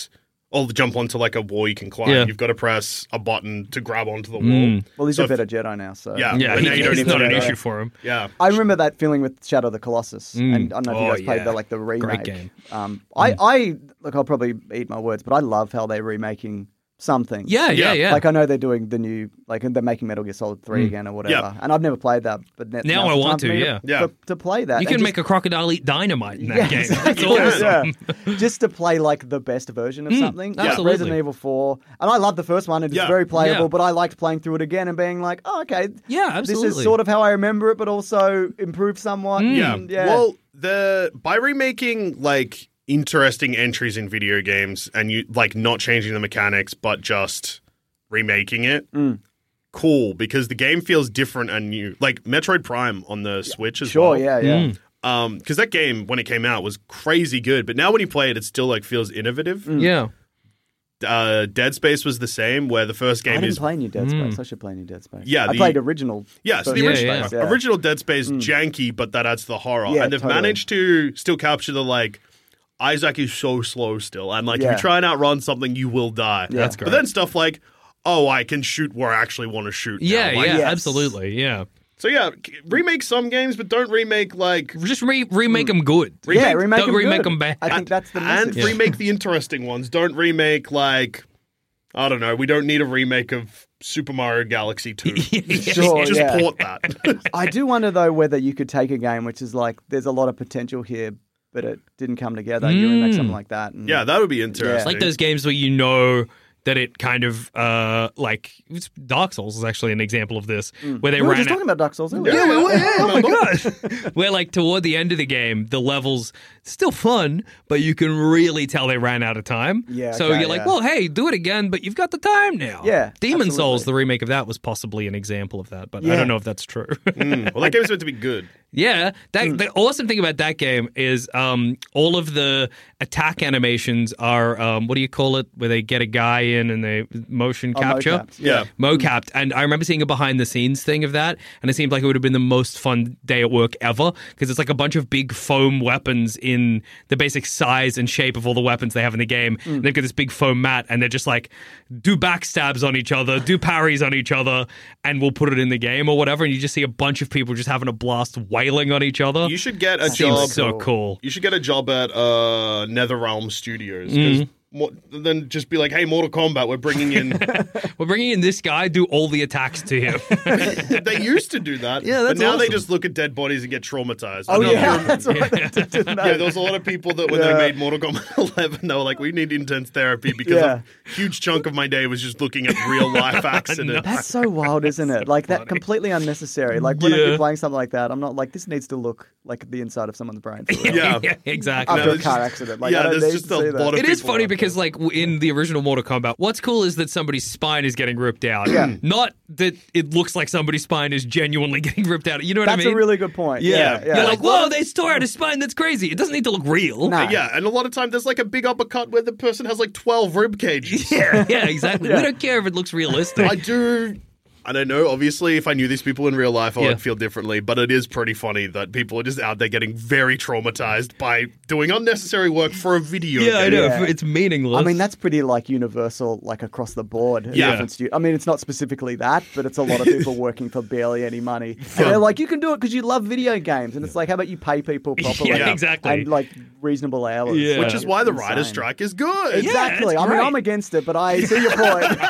or jump onto like a wall you can climb. Yeah. You've got to press a button to grab onto the wall. Mm. Well, he's So a if- better Jedi now, so Yeah, Yeah, but now you don't it's need not to an do that. issue for him. Yeah. I remember that feeling with Shadow of the Colossus, Mm. and I don't know if you Oh, guys played yeah. the like the remake. game. Um, I, I look, I'll probably eat my words, but I love how they're remaking something. Yeah, yeah, Yeah. yeah. Like I know they're doing the new, like they're making Metal Gear Solid three again or whatever, Yeah. and I've never played that, but now, Now now's I the want time for to, me yeah. Yeah. to, to play that. You and can just- make a crocodile eat dynamite in that Yeah, game. exactly. That's awesome. Yeah. Just to play like the best version of something. Like absolutely. Resident Evil four. And I love the first one. It's Yeah. very playable, Yeah. but I liked playing through it again and being like, oh, okay. Yeah, This absolutely. is sort of how I remember it, but also improved somewhat. Yeah. And, yeah. Well, the by remaking like interesting entries in video games and you like not changing the mechanics but just remaking it. Mm. Cool, because the game feels different and new. Like Metroid Prime on the Switch as sure, well. yeah, yeah. Mm. Um, because that game when it came out was crazy good, but now when you play it, it still like feels innovative. Mm. Yeah. Uh, Dead Space was the same, where the first I game didn't is play New Dead Mm. Space. I should play New Dead Space. Yeah, I the- played original. yeah, so the first original, yeah, Space, yeah. original Dead Space janky, but that adds to the horror, Yeah, and they've totally. managed to still capture the like. Isaac is so slow still, and like Yeah. if you try and outrun something, you will die. Yeah. That's But great. then stuff like, oh, I can shoot where I actually want to shoot. now. Yeah, Like, yeah, yes. absolutely. Yeah. So yeah, c- remake some games, but don't remake like Just re- remake them good. yeah, remake don't them remake good. them bad. I think that's the and message. remake the interesting ones. Don't remake like I don't know. We don't need a remake of Super Mario Galaxy two. Sure, Just yeah. port that. I do wonder though whether you could take a game which is like there's a lot of potential here, but it didn't come together. You remake something like that. And, yeah, that would be interesting. Like those games where you know that it kind of uh like it's- Dark Souls is actually an example of this where they we were ran just out. talking about Dark Souls. Earlier. Yeah, we were, yeah, Oh my remember? gosh! Where like toward the end of the game, the levels still fun, but you can really tell they ran out of time. Yeah, So okay, you're like, yeah. well, hey, do it again, but you've got the time now. Yeah, Demon absolutely. Souls, the remake of that, was possibly an example of that, but I Yeah. don't know if that's true. Mm, well, that game's meant to be good. Yeah, that Hmm. the awesome thing about that game is um, all of the attack animations are um, what do you call it? Where they get a guy in and they motion Oh, capture. mocapped, yeah. Mocapped. And I remember seeing a behind the scenes thing of that, and it seemed like it would have been the most fun day at work ever because it's like a bunch of big foam weapons in the basic size and shape of all the weapons they have in the game. Hmm. And they've got this big foam mat, and they're just like do backstabs on each other, do parries on each other, and we'll put it in the game or whatever. And you just see a bunch of people just having a blast wailing on each other. You should get a Seems job. so cool. You should get a job at uh, NetherRealm Studios. 'Cause mo- then just be like, hey, Mortal Kombat, we're bringing in. We're bringing in this guy, do all the attacks to him. They used to do that. Yeah, that's But now they awesome. just look at dead bodies and get traumatized. Oh I know- yeah, that's right. They did that. Yeah, there was a lot of people that when Yeah. they made Mortal Kombat eleven, they were like, we need intense therapy because Yeah. a huge chunk of my day was just looking at real life accidents. That's so wild, isn't it? Like that, completely unnecessary. Like when Yeah. you're playing something like that, I'm not like this needs to look like the inside of someone's brain. For real. Yeah. yeah, exactly. After No, a there's car just- accident, like yeah, I don't there's need just to a see lot that. of It is people funny like because, like, w- in the original Mortal Kombat, what's cool is that somebody's spine is getting ripped out. Yeah. Not that it looks like somebody's spine is genuinely getting ripped out. You know what That's I mean? a really good point. yeah. Yeah, yeah. You're like, whoa, they tore out his spine. That's crazy. It doesn't need to look real. No. Yeah, and a lot of time there's like a big uppercut where the person has like twelve rib cages. Yeah, yeah, exactly. We don't care if it looks realistic. I do. I don't know. Obviously, if I knew these people in real life, I Yeah. would feel differently. But it is pretty funny that people are just out there getting very traumatized by doing unnecessary work for a video yeah, I game. know. Yeah. It's meaningless. I mean, that's pretty like universal, like across the board. in Yeah. different stu- I mean, it's not specifically that, but it's a lot of people working for barely any money. And they're like, you can do it because you love video games. And it's like, how about you pay people properly? Yeah, exactly. And like reasonable hours. Yeah. Which is why the Insane. writer's strike is good. Exactly. it's I mean, great. I'm against it, but I see your point.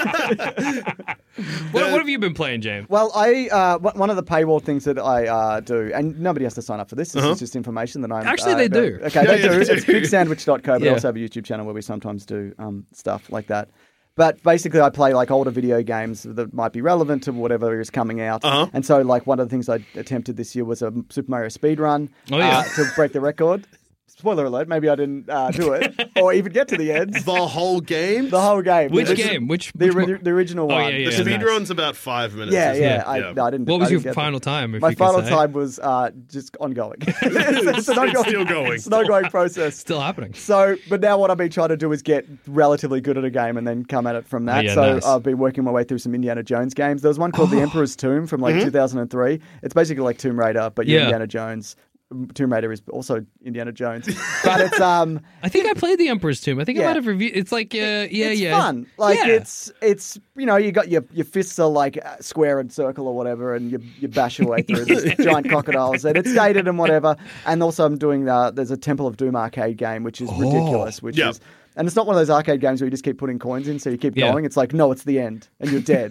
what, what have you been playing, James? Well, I uh, one one of the paywall things that I uh, do, and nobody has to sign up for this. This is just information that I'm. Actually, uh, they about- do. Okay, Yeah, they yeah, do. they It's do. big sandwich dot co, but Yeah. I also have a YouTube channel where we sometimes do um, stuff like that. But basically, I play like older video games that might be relevant to whatever is coming out. Uh-huh. And so, like one of the things I attempted this year was a Super Mario speed run Oh, yeah. uh, to break the record. Spoiler alert, maybe I didn't uh, do it or even get to the end. The whole game? The whole game. Which The- game? Which, The, which ori- mo- the original Oh, one. yeah, yeah, the yeah. speed nice. run's about five minutes. Yeah, isn't yeah. it? I, no, I didn't. What was I your didn't get final there. time? If My you could final say? time was uh, just ongoing. it's, it's an ongoing. still going. It's an ongoing process. Still happening. So, but now what I've been trying to do is get relatively good at a game and then come at it from that. Oh, yeah, so nice. I've been working my way through some Indiana Jones games. There was one called The Emperor's Tomb from like two thousand three. It's basically like Tomb Raider, but you're Yeah. Indiana Jones. Tomb Raider is also Indiana Jones, but it's um. I think I played the Emperor's Tomb. I think I Yeah. might have reviewed. It's like, uh, yeah, it's yeah, fun. Like yeah. it's it's you know you got your your fists are like uh, square and circle or whatever, and you you bash your way through these giant crocodiles, and it's dated and whatever. And also I'm doing the there's a Temple of Doom arcade game which is ridiculous, which Yeah. is. And it's not one of those arcade games where you just keep putting coins in, so you keep Yeah. going. It's like, no, it's the end, and you're dead.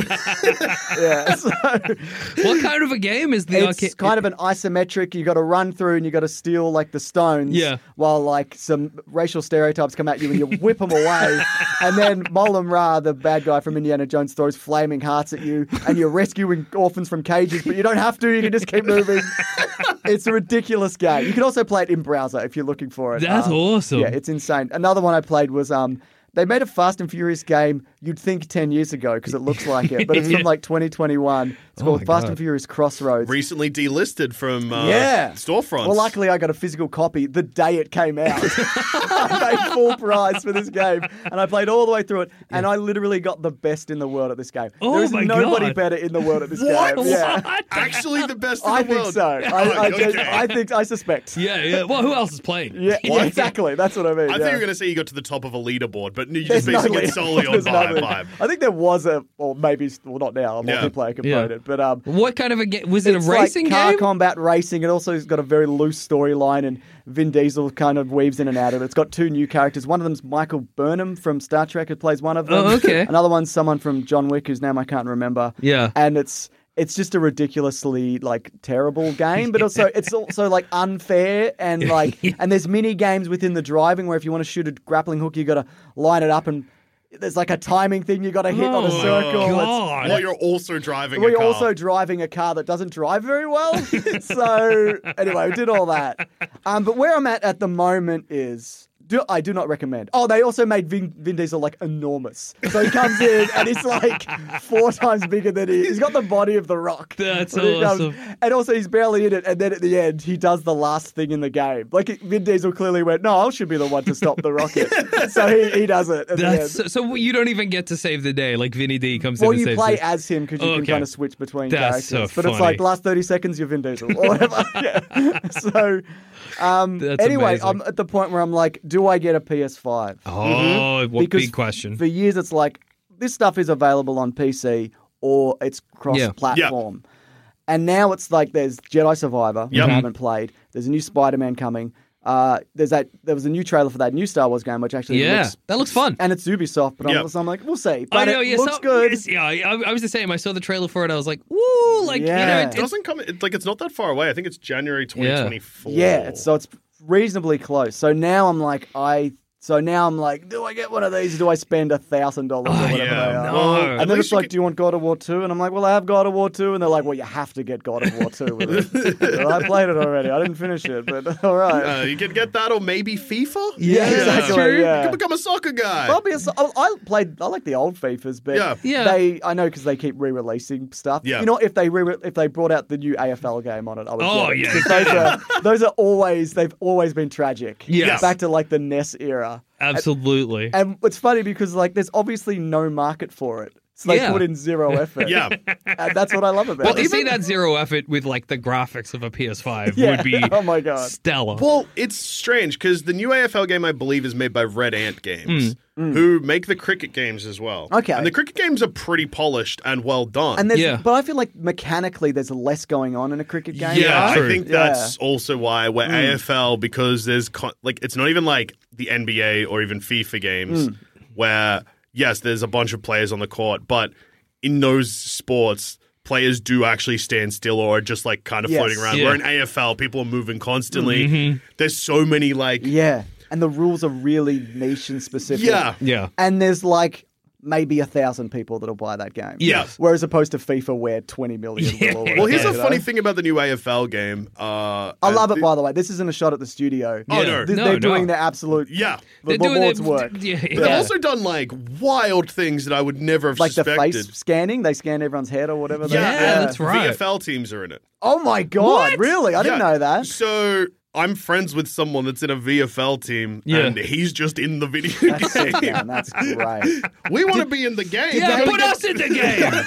yeah. So What kind of a game is the it's arcade? kind of an isometric. You got to run through and you got to steal like the stones. Yeah. While like some racial stereotypes come at you and you whip them away, and then Molam Ra, the bad guy from Indiana Jones, throws flaming hearts at you, and you're rescuing orphans from cages, but you don't have to. You can just keep moving. It's a ridiculous game. You can also play it in browser if you're looking for it. That's Um, awesome. Yeah, it's insane. Another one I played was um. They made a Fast and Furious game you'd think ten years ago because it looks like it, but it's from like twenty twenty-one. It's Oh called my Fast God. and Furious Crossroads. Recently delisted from uh, Yeah. storefronts. Well, luckily I got a physical copy the day it came out. I paid full price for this game, and I played all the way through it, and I literally got the best in the world at this game. Oh there is my nobody God. better in the world at this What? game. Yeah. What? Actually, the best in I the think world. so. I, I, Okay. just- I think I suspect. Yeah, yeah. Well, who else is playing? Yeah, yeah, exactly. That's what I mean. I yeah. think you were going to say you got to the top of a leaderboard, but you There's just no basing lead- it solely on there's no vibe. lead. vibe. I think there was a, or maybe, well, not now, a Yeah. multiplayer component, but um, What kind of a game? Was it a it's racing like car game? combat racing. It also has got a very loose storyline, and Vin Diesel kind of weaves in and out of it. It's got two new characters. One of them's Michael Burnham from Star Trek, who plays one of them. Oh, okay. Another one's someone from John Wick, whose name I can't remember. Yeah. And it's it's just a ridiculously like terrible game, but also it's also like unfair and like and there's mini games within the driving where if you want to shoot a grappling hook, you got to line it up and. There's like a timing thing you got to hit on a Oh, circle. It's- God. While you're also driving We're a car. also driving a car that doesn't drive very well. So anyway, we did all that. Um, but where I'm at at the moment is. Do, I do not recommend. Oh, they also made Vin, Vin Diesel like enormous. So he comes in and he's like four times bigger than he. He's got the body of the Rock. That's When he comes- awesome. and also he's barely in it. And then at the end, he does the last thing in the game. Like Vin Diesel clearly went, no, I should be the one to stop the rocket. So he, he does it. At That's the end. so, so you don't even get to save the day. Like Vinny D comes Well, in and you saves play it. as him because you Okay. can kind of switch between That's so characters. But it's funny. like last thirty seconds, you're Vin Diesel or whatever. yeah. So, um, That's anyway, amazing. I'm at the point where I'm like, do I get a P S five? Oh, what Because big question. For years, it's like this stuff is available on P C or it's cross-platform. And now it's like there's Jedi Survivor, which Yep. I haven't played. There's a new Spider-Man coming. Uh, there's that. There was a new trailer for that new Star Wars game, which actually Yeah, looks, that looks fun. and it's Ubisoft. But I'm, Yep. so I'm like, we'll see. I But know, it yes, looks so- good. yes, yeah, I, I was the same. I saw the trailer for it. I was like, woo, like, you know, Yeah. it, It it's, doesn't come. It, like it's not that far away. I think it's January twenty twenty-four. Yeah, it's, so it's reasonably close. So now I'm like, I. So now I'm like, do I get one of these or do I spend a thousand dollars or whatever yeah, they are? no. And At then least it's you like, could- do you want God of War two? And I'm like, well, I have God of War two. And they're like, well, you have to get God of War two with it. Well, I played it already. I didn't finish it, but all right. Uh, you can get that, or maybe FIFA. Yeah, exactly, You yeah. can become a soccer guy. I'll be a, I I played. I like the old FIFAs, but Yeah. Yeah. they. I know because they keep re-releasing stuff. Yeah. You know, if they re- if they brought out the new A F L game on it, I would. Oh, get it. yeah. 'Cause those are those are always they've always been tragic. Yes. Back to like the N E S era. absolutely. And it's funny because like there's obviously no market for it. So they Yeah. put in zero effort. Yeah. And that's what I love about Well, it. to see that zero effort with like the graphics of a P S five Yeah. would be Oh my God. stellar. Well, it's strange because the new A F L game, I believe, is made by Red Ant Games, Mm. who make the cricket games as well. Okay. And the cricket games are pretty polished and well done. And there's, Yeah. but I feel like mechanically there's less going on in a cricket game. yeah, right? I think Yeah. that's also why where A F L, because there's con- like it's not even like the N B A or even FIFA games Mm. where yes, there's a bunch of players on the court, but in those sports, players do actually stand still or are just like kind of Yes. floating around. Yeah. Where in A F L, people are moving constantly. There's so many like Yeah. And the rules are really niche and specific. yeah. yeah. And there's like maybe a thousand people that'll buy that game. Yes. Whereas opposed to FIFA where twenty million Yeah. will. or Well, here's whatever, a you funny know? thing about the new A F L game. Uh, I love and it, by the way. This isn't a shot at the studio. Oh, Yeah. no. Th- No, They're no. doing their absolute Yeah. the They're doing Lord's it- work. Yeah, They've yeah. also done like wild things that I would never have Like the suspected. face scanning, they scan everyone's head or whatever. they- Yeah, that's right. V F L teams are in it. Oh my god, What? really? I didn't Yeah. know that. So I'm friends with someone that's in a V F L team, Yeah. and he's just in the video That's sick, game. man. That's great. We want to be in the game. Yeah, Don't put get- us in the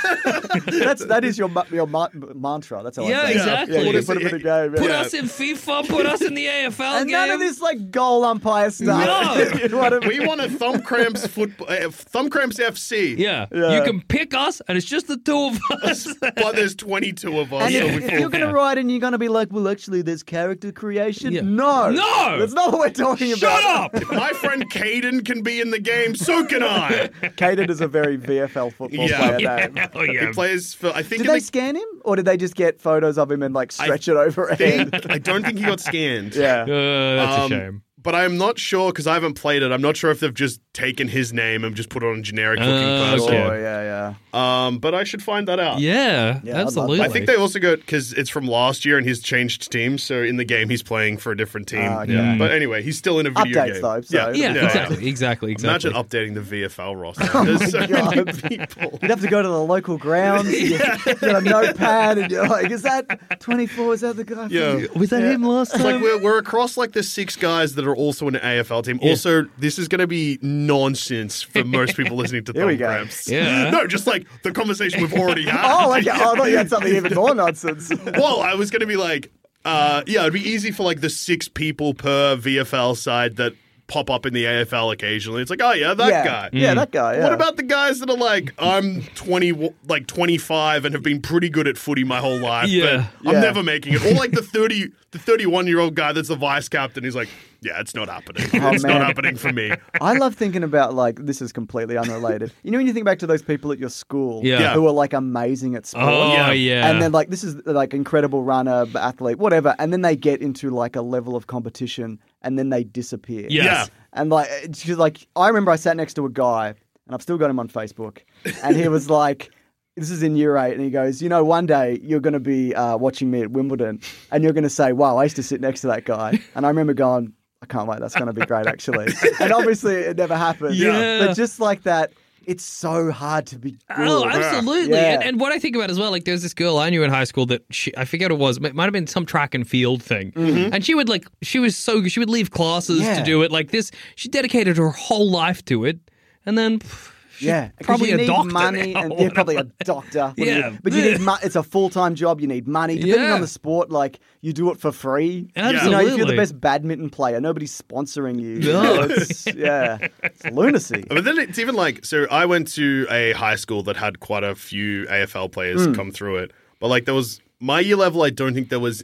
game. That's that is your ma- your ma- mantra. That's how Yeah, I say it. exactly. Yeah, you What can is put it? him in the game. Put yeah. us in FIFA. Put us in the A F L And game. none of this like goal umpire stuff. No. You know what I mean? We want a thumb cramps football, uh, thumb cramps F C. Yeah. Yeah. You can pick us, and it's just the two of us. But there's twenty-two of us. And so if, we if fall you're going to down. write and you're going to be like, well, actually, there's character creation. Yeah. No. No. That's not what we're talking Shut about. up. My friend Caden can be in the game, so can I. Caden is a very V F L football Yeah. player Yeah. name. Oh, yeah. He plays for, I think, Did in they the, scan him, or did they just get photos of him and like stretch it over a think, head? I don't think he got scanned. Yeah. Uh, that's Um, a shame. But I'm not sure, because I haven't played it, I'm not sure if they've just taken his name and just put it on a generic looking Uh, person. okay. Oh, yeah, yeah. Um, but I should find that out. Yeah, Yeah, I'd love absolutely. that. I think they also got, because it's from last year and he's changed teams, so in the game he's playing for a different team. Ah, okay. Yeah. But anyway, he's still in a video Updates, game. though, so- yeah, Yeah, yeah, exactly, exactly, exactly. Imagine updating the V F L roster. There's so many God. people. You'd have to go to the local grounds. You get a notepad, and you're like, "Is that twenty-four? Is that the guy?" Yeah. From... Was that him last It's time? like we're, we're across like the six guys that are also in an A F L team. Also, this is going to be nonsense for most people listening to Here we Thumb go. Cramps. Yeah. No, just like the conversation we've already had. Oh, okay. Oh, I thought you had something even more nonsense. Well, I was going to be like, uh, yeah, it'd be easy for like the six people per V F L side that pop up in the A F L occasionally. It's like, oh yeah, that yeah. guy. Yeah, that guy. Yeah. What about the guys that are like, I'm twenty, like twenty-five, and have been pretty good at footy my whole life, Yeah. but I'm Yeah. never making it. Or like the thirty, the thirty-one year old guy that's the vice captain. He's like, yeah, it's not happening. Oh, it's man. not happening for me. I love thinking about like this is completely unrelated. You know when you think back to those people at your school Yeah. who are like amazing at sport. Oh, Yeah. yeah. And then like this is like incredible runner, athlete, whatever, and then they get into like a level of competition and then they disappear. Yes. Yeah. And like it's just like I remember I sat next to a guy and I've still got him on Facebook and he was like, this is in year eight, and he goes, you know, one day you're going to be uh, watching me at Wimbledon and you're going to say, wow, I used to sit next to that guy. And I remember going, I can't wait, that's going to be great actually. And obviously it never happened. Yeah. But just like that, it's so hard to be good. Oh, absolutely. Yeah. And, and what I think about as well, like there's this girl I knew in high school that she, I forget what it was, it might have been some track and field thing. And she would like, she was so, she would leave classes Yeah. to do it. Like this, she dedicated her whole life to it. And then pff, she's Yeah, 'cause probably you a need doctor money, now. and yeah, probably a doctor. What do you- Yeah. but you need mo- it's a full time job. You need money. Depending Yeah. on the sport, like you do it for free. You know, if you're Absolutely. the best badminton player, nobody's sponsoring you. You No. know, it's, yeah, it's lunacy. But then it's even like, so I went to a high school that had quite a few A F L players Hmm. come through it. But like there was, my year level, I don't think there was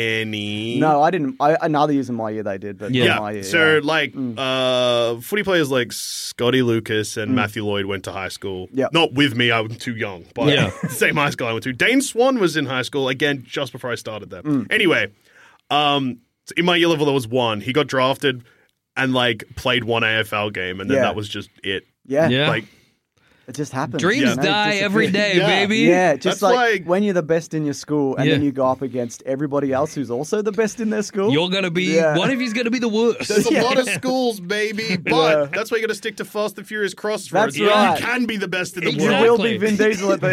any. No, I didn't. I another year in my year they did, but Yeah. not Yeah. my year. so yeah. like uh footy players like Scotty Lucas and Matthew Lloyd went to high school. Yeah. Not with me, I was too young, but Yeah. same high school I went to. Dane Swan was in high school again just before I started there. Anyway, um in my year level there was one. He got drafted and like played one A F L game and then Yeah. that was just it. yeah, Yeah. Like it just happens. Dreams you know, it die every disappears. day, Yeah. baby. Yeah, just That's like, like- when you're the best in your school, and then Yeah. you go up against everybody else who's also the best in their school. You're going to be, Yeah. one of you's going to be the worst. there's a Yeah. lot of schools, baby, but Yeah. that's why you got to stick to Fast and Furious Crossroads. That's You right. can be the best in the you Exactly. world. will be Vin Diesel at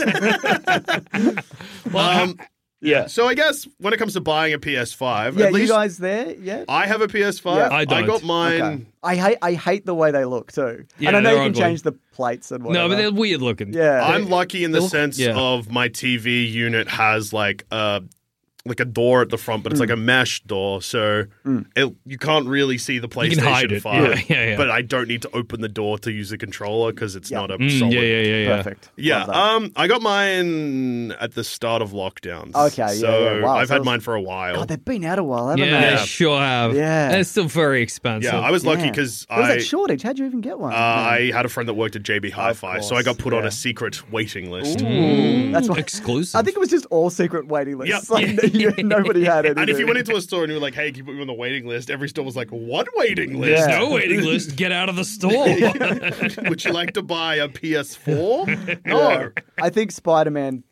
the end. Um, yeah. So I guess when it comes to buying a P S five, Yeah, at you least guys there yet? I have a P S five. Yeah. I don't. got mine. Okay. I hate I hate the way they look too. Yeah, and I know they're you can ugly. change the plates and whatever. No, but they're weird looking. yeah. I'm lucky in the They look- sense yeah. of my T V unit has like a like a door at the front, but it's Mm. like a mesh door, so it, you can't really see the PlayStation can hide it. five. Yeah, yeah, yeah. But I don't need to open the door to use the controller because it's Yeah. not a Mm, solid. yeah, yeah, yeah, yeah. Perfect. Yeah, Love that. um, I got mine at the start of lockdowns. Okay, yeah, so yeah. Wow, I've so had it's- mine for a while. God, they've been out a while, haven't Yeah, they? they sure have. Yeah. And it's still very expensive. yeah, I was lucky Yeah. because There was I that shortage. How'd you even get one? uh, I had a friend that worked at J B Hi-Fi, so I got put on yeah. a secret waiting list. That's why. exclusive. I think it was just all secret waiting lists. Yep. Like, you- nobody had anything. And if you went into a store and you were like, hey, can you put me on the waiting list? Every store was like, what waiting list? Yeah. no waiting list. Get out of the store. Would you like to buy a P S four? No. Yeah. I think Spider-Man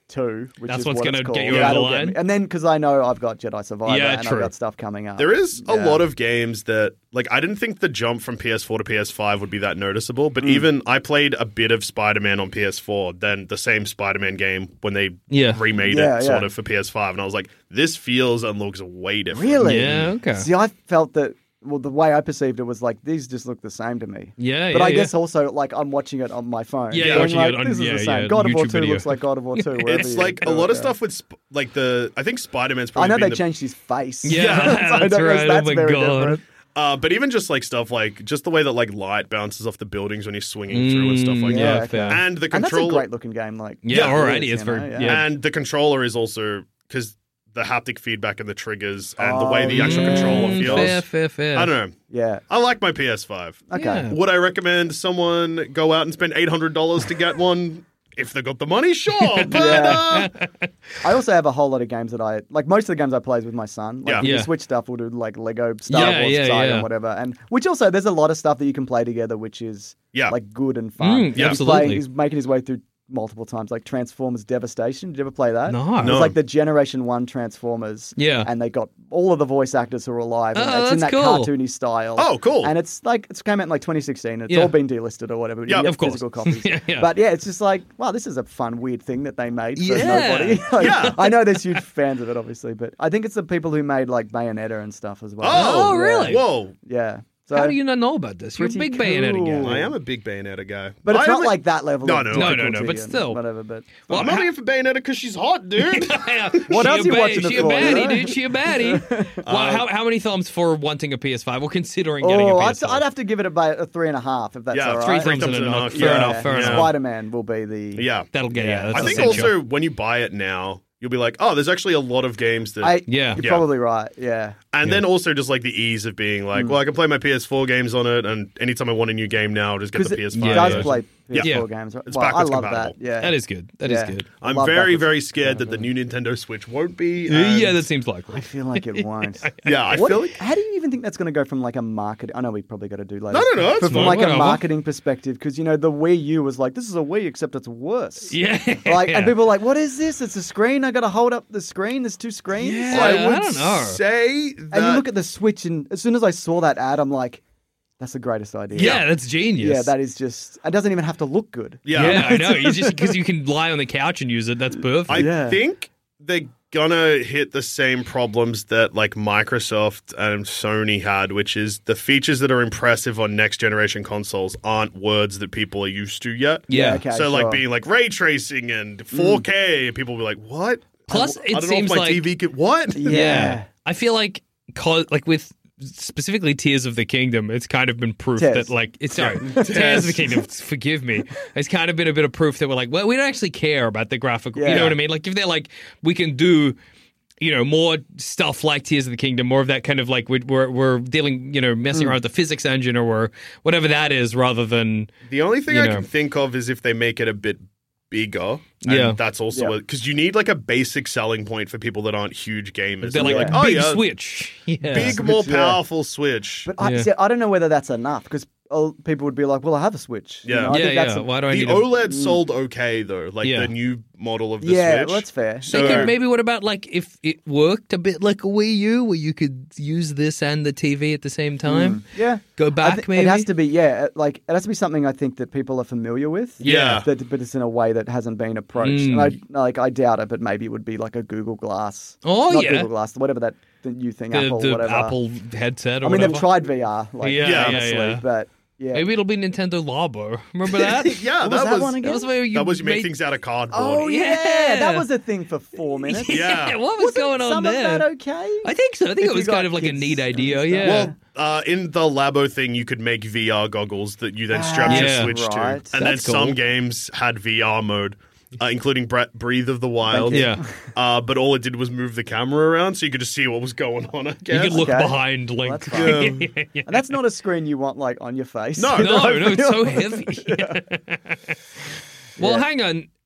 two, which That's is what's what gonna it's called. get you over That'll the get line? me. And then because I know I've got Jedi Survivor Yeah, and true. I've got stuff coming up. There is a Yeah. lot of games that, like, I didn't think the jump from P S four to P S five would be that noticeable, Mm. but even I played a bit of Spider-Man on P S four, then the same Spider-Man game when they Yeah. remade Yeah, it sort yeah. of for P S five, and I was like, this feels and looks way different. Really? Yeah, okay. See, I felt that. Well, the way I perceived it was like these just look the same to me. Yeah, But yeah, I yeah. guess also like I'm watching it on my phone. Yeah, you're going watching like, it on- this is yeah, the same. yeah, God of War YouTube two video. looks like God of War two. wherever It's you like a go, lot of yeah. stuff with, sp- like, the, I think Spider-Man's I probably know been they the, changed his face. Yeah, So I that's don't know if right. That's Oh my very God. different. Uh, but even just like stuff like just the way that like light bounces off the buildings when you're swinging through and stuff like Mm, Yeah, that. okay. fair. And the And that's a controller, great looking game. Like Yeah, it already is, it's you know, very- yeah. yeah. and the controller is also because the haptic feedback and the triggers and the way Oh, the actual yeah. controller Mm, feels. Fair, fair, fair. I don't know. Yeah. I like my P S five. Okay. Yeah. Would I recommend someone go out and spend eight hundred dollars to get one? If they got the money, sure. But Yeah. uh, I also have a whole lot of games that I like. Most of the games I play is with my son. Like Yeah. the Yeah. Switch stuff, we'll do like Lego Star Yeah, Wars yeah, side yeah. and whatever. And which also there's a lot of stuff that you can play together, which is Yeah. like good and fun. Mm, Like, yeah, he's absolutely. playing- He's making his way through multiple times, like Transformers Devastation. Did you ever play that? No. It No. was like the Generation One Transformers. Yeah. and they got all of the voice actors who are alive. And Oh, it's in that that's cool. cartoony style. Oh, cool. And it's like it's came out in like twenty sixteen. It's Yeah. all been delisted or whatever. but you Yeah, get of course. physical copies. Yeah, yeah. But yeah, it's just like, wow, this is a fun, weird thing that they made for Yeah. nobody. Like, Yeah. I know there's huge fans of it, obviously, but I think it's the people who made like Bayonetta and stuff as well. oh, Oh, really? Whoa. Yeah. So, How do you not know about this? You're a Pretty big Bayonetta cool. guy. I am a big Bayonetta guy. but it's I not only- like that level. No, of no. No, no, no, difficulty but and still. whatever. But I'm not here for Bayonetta because she's hot, dude. What She else a you ba- watching it She a for, baddie, yeah? dude. She a baddie. well, how, how many thumbs for wanting a P S five or considering getting oh, a P I'd, S five? I'd have to give it about a three and a half if that's Yeah, all right. Three Three thumbs and thumbs a and a knock. knock. Fair Yeah. enough, fair Yeah. enough. Spider-Man will be the yeah. That'll get Yeah. yeah. That's I think essential. also when you buy it now, you'll be like, oh, there's actually a lot of games that. I, Yeah. You're Yeah. probably right. Yeah. and Yeah. then also just like the ease of being like, well, I can play my P S four games on it, and anytime I want a new game now, I'll just get Because the it P S it five. does yeah. play P S four Yeah. games. Right? It's well, I backwards love compatible. that. Yeah. That is good. That is Yeah. good. I I'm love very, backwards very scared that the compatibility. new Nintendo Switch won't be. Uh, and- yeah, that seems likely. I feel like it won't. yeah, I What- feel like. How do you even think that's going to go from like a market? I know we probably got to do later. No, no, no, it's But from fine, like whatever. a marketing perspective, because you know the Wii U was like, this is a Wii except it's worse. Yeah. Like, yeah. and people are like, what is this? It's a screen. I got to hold up the screen. There's two screens. Yeah. Like, I would I don't know. say that. and you look at the Switch, and as soon as I saw that ad, I'm like, that's the greatest idea. Yeah, that's genius. Yeah, that is just. It doesn't even have to look good. yeah, Yeah, I know. You just because you can lie on the couch and use it. That's perfect. I Yeah. think they're gonna hit the same problems that like Microsoft and Sony had, which is the features that are impressive on next generation consoles aren't words that people are used to yet. Yeah. Okay, so like sure. being like ray tracing and four K, and people will be like, "What?" Plus, I, it I don't seems know if my like- T V could what? Yeah. I feel like, co- like with specifically Tears of the Kingdom, it's kind of been proof Tears. that, like, it's sorry, Tears of the Kingdom. Forgive me. It's kind of been a bit of proof that we're like, well, we don't actually care about the graphical. You Yeah. know what I mean? Like, if they're like, we can do. You know, more stuff like Tears of the Kingdom, more of that kind of like we're we're, we're dealing, you know, messing around with the physics engine or we're, whatever that is, rather than The only thing You I know. can think of is if they make it a bit bigger. And Yeah. that's also Yeah. because you need like a basic selling point for people that aren't huge gamers. they're like, like, big oh yeah, Switch, yeah. big, more yeah. powerful Switch. But I, Yeah. see, I don't know whether that's enough because people would be like, well, I have a Switch. You Yeah. know, I yeah, think that's yeah. a- Why do I the need a OLED sold okay though, like Yeah. the new model of the Yeah, Switch. well, that's fair. So They could maybe what about like if it worked a bit like a Wii U where you could use this and the T V at the same time? Yeah. Go I back thi- maybe? It has to be, yeah, it- like it has to be something I think that people are familiar with. Yeah. That, but it's in a way that hasn't been approached. Mm. And I like I doubt it, but maybe it would be like a Google Glass. Oh, Not yeah. Google Glass, whatever that the new thing, the, Apple, the whatever. Apple headset or I mean, whatever. they've tried V R, like Yeah, yeah, honestly, yeah. but yeah. Maybe it'll be Nintendo Labo. Remember that? yeah, What was that that was one again? That was where you that was you make made- things out of cardboard. Oh yeah. Yeah. that was a thing for four minutes. Yeah. what was Wasn't going on some there? of that okay? I think so. I think If it you was got kind of like a kids neat and idea. stuff. Yeah. Well, uh, in the Labo thing, you could make V R goggles that you then strapped Ah, your Switch right. to, and then That's cool. some games had V R mode, uh, including Bre- Breathe of the Wild. you. yeah. Uh, but all it did was move the camera around, so you could just see what was going on. I You guess. could look Okay. behind Link. that's fine. Yeah. And that's not a screen you want like on your face. No, You know, No, no, it's I so feel- heavy. Well, Yeah. hang on.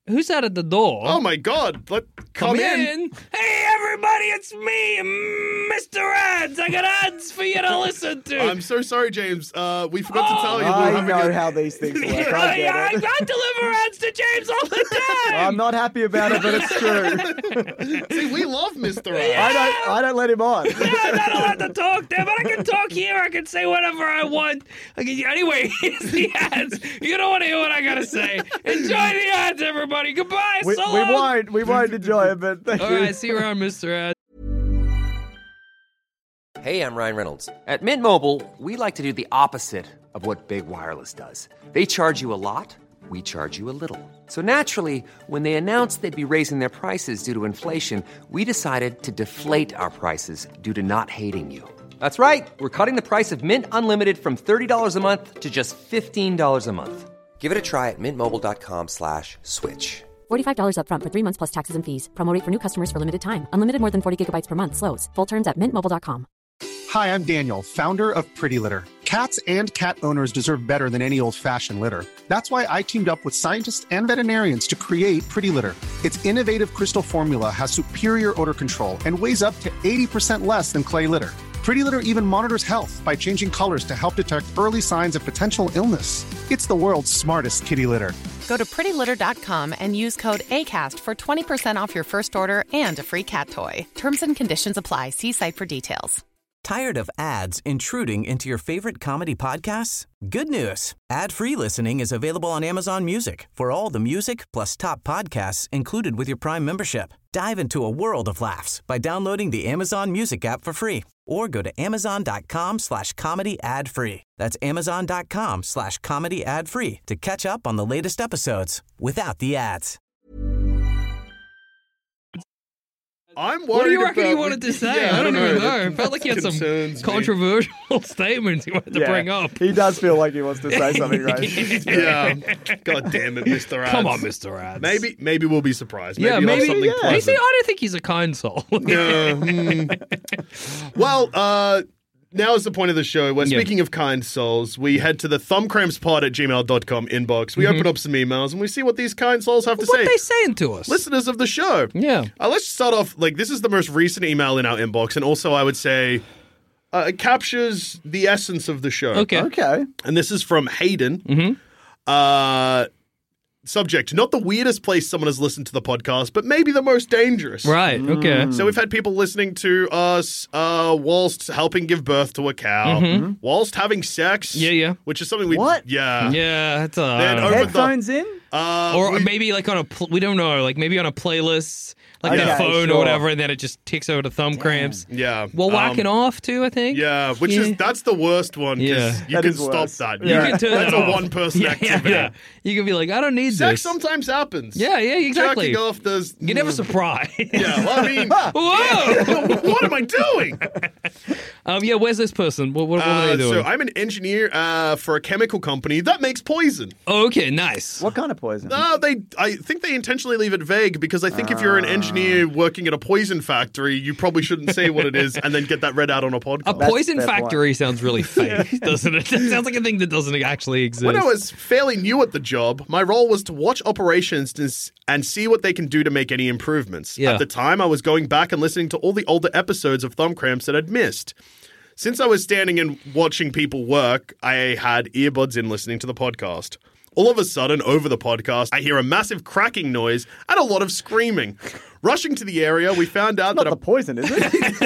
Who's that at the door? Oh my God! Let come, Come in. Hey, everybody, it's me, Mister Ads. I got ads for you to listen to. I'm so sorry, James. Uh, we forgot Oh, to tell you. I we're having know a- how these things work. I, I get I, it. I deliver ads to James all the time. I'm not happy about it, but it's true. See, we love Mister I Ads. don't. I don't let him on. I'm not allowed to talk there, but I can talk here. I can say whatever I want. I can, anyway, here's the ads. You don't want to hear what I got to say. Enjoy the ads, everybody. Goodbye. We, so we long. won't. We won't enjoy it, but thank All you. right, see you around, Mister Ad. Hey, I'm Ryan Reynolds. At Mint Mobile, we like to do the opposite of what Big Wireless does. They charge you a lot, we charge you a little. So naturally, when they announced they'd be raising their prices due to inflation, we decided to deflate our prices due to not hating you. That's right. We're cutting the price of Mint Unlimited from thirty dollars a month to just fifteen dollars a month. Give it a try at mintmobile.com slash switch. forty-five dollars upfront for three months plus taxes and fees. Promo rate for new customers for limited time. Unlimited more than forty gigabytes per month slows. Full terms at mint mobile dot com. Hi, I'm Daniel, founder of Pretty Litter. Cats and cat owners deserve better than any old-fashioned litter. That's why I teamed up with scientists and veterinarians to create Pretty Litter. Its innovative crystal formula has superior odor control and weighs up to eighty percent less than clay litter. Pretty Litter even monitors health by changing colors to help detect early signs of potential illness. It's the world's smartest kitty litter. Go to pretty litter dot com and use code ACAST for twenty percent off your first order and a free cat toy. Terms and conditions apply. See site for details. Tired of ads intruding into your favorite comedy podcasts? Good news. Ad-free listening is available on Amazon Music for all the music plus top podcasts included with your Prime membership. Dive into a world of laughs by downloading the Amazon Music app for free or go to amazon.com slash comedy ad free. That's amazon.com slash comedy ad free to catch up on the latest episodes without the ads. I'm worried What do you reckon about he wanted to say? Yeah, I don't even know. That It felt like he had some concerns me. controversial statements he wanted to Yeah, bring up. He does feel like he wants to say something, right? Yeah. God damn it, Mister Ads. Come on, Mister Ads. Maybe, maybe we'll be surprised. Maybe Yeah, he'll have maybe. something Yeah. pleasant. See, I don't think he's a kind soul. Yeah, hmm. Well, uh, now is the point of the show where, Yeah. speaking of kind souls, we head to the thumbcrampspod at gmail dot com inbox. We open up some emails and we see what these kind souls have to what say. they saying to us? Listeners of the show. Yeah. Uh, let's start off, like, this is the most recent email in our inbox, and also I would say uh, it captures the essence of the show. Okay. Okay. And this is from Hayden. Mm-hmm. Uh, subject, not the weirdest place someone has listened to the podcast, but maybe the most dangerous. Right. Okay. So we've had people listening to us uh, whilst helping give birth to a cow, Mm-hmm. whilst having sex. Yeah, yeah. Which is something we... What? Yeah. Yeah. It's a. Then I don't over know. the- Headphones in? Uh, or we- maybe like on a. Pl- we don't know. Like maybe on a playlist, like Okay, their phone sure. or whatever, and then it just ticks over to thumb cramps. Yeah. Well, um, whacking off too. I think. Yeah, which Yeah. is that's the worst one because Yeah. you That can is stop worse. that. You can turn that's that a off. one-person Yeah, activity. Yeah, yeah. You can be like, I don't need Sex this. sometimes happens. Yeah, yeah, exactly. Jerking off does. You're never surprised. Yeah, well, I mean, Whoa. what am I doing? um. Yeah. Where's this person? What? What, what are Uh, they doing? so I'm an engineer uh, for a chemical company that makes poison. oh, okay. Nice. What kind of poison? No, they. I think they intentionally leave it vague because I think if you're an engineer working at a poison factory, you probably shouldn't say what it is and then get that read out on a podcast. A poison fair point. factory sounds really fake, doesn't it? It sounds like a thing that doesn't actually exist. When I was fairly new at the job, my role was to watch operations to s- and see what they can do to make any improvements. Yeah. At the time, I was going back and listening to all the older episodes of Thumb Cramps that I'd missed. Since I was standing and watching people work, I had earbuds in listening to the podcast. All of a sudden, over the podcast, I hear a massive cracking noise and a lot of screaming. Rushing to the area, we found out Not that the a poison, is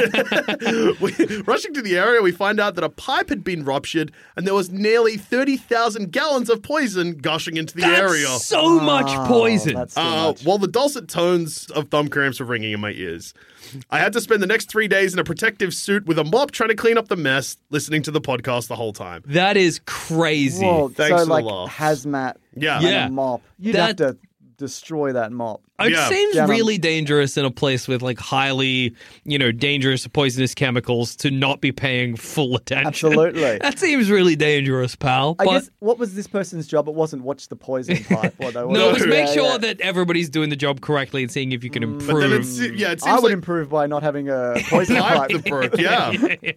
it? we, rushing to the area, we find out that a pipe had been ruptured and there was nearly thirty thousand gallons of poison gushing into the That's area. so much poison. That's too Uh, much. while the dulcet tones of thumb cramps were ringing in my ears. I had to spend the next three days in a protective suit with a mop trying to clean up the mess, listening to the podcast the whole time. That is crazy. Whoa, Thanks so for the like laughs. hazmat Yeah. and Yeah. a mop. You'd That- have to destroy that mop. It Yeah. seems Down on- really dangerous in a place with like highly, you know, dangerous poisonous chemicals to not be paying full attention. Absolutely. That seems really dangerous, pal. I but guess, what was this person's job? It wasn't watch the poison pipe. What, though, no, was just it? make Yeah, sure yeah. that everybody's doing the job correctly and seeing if you can But improve. then it's, yeah, it seems I would like improve by not having a poison pipe pipe. that broke, yeah.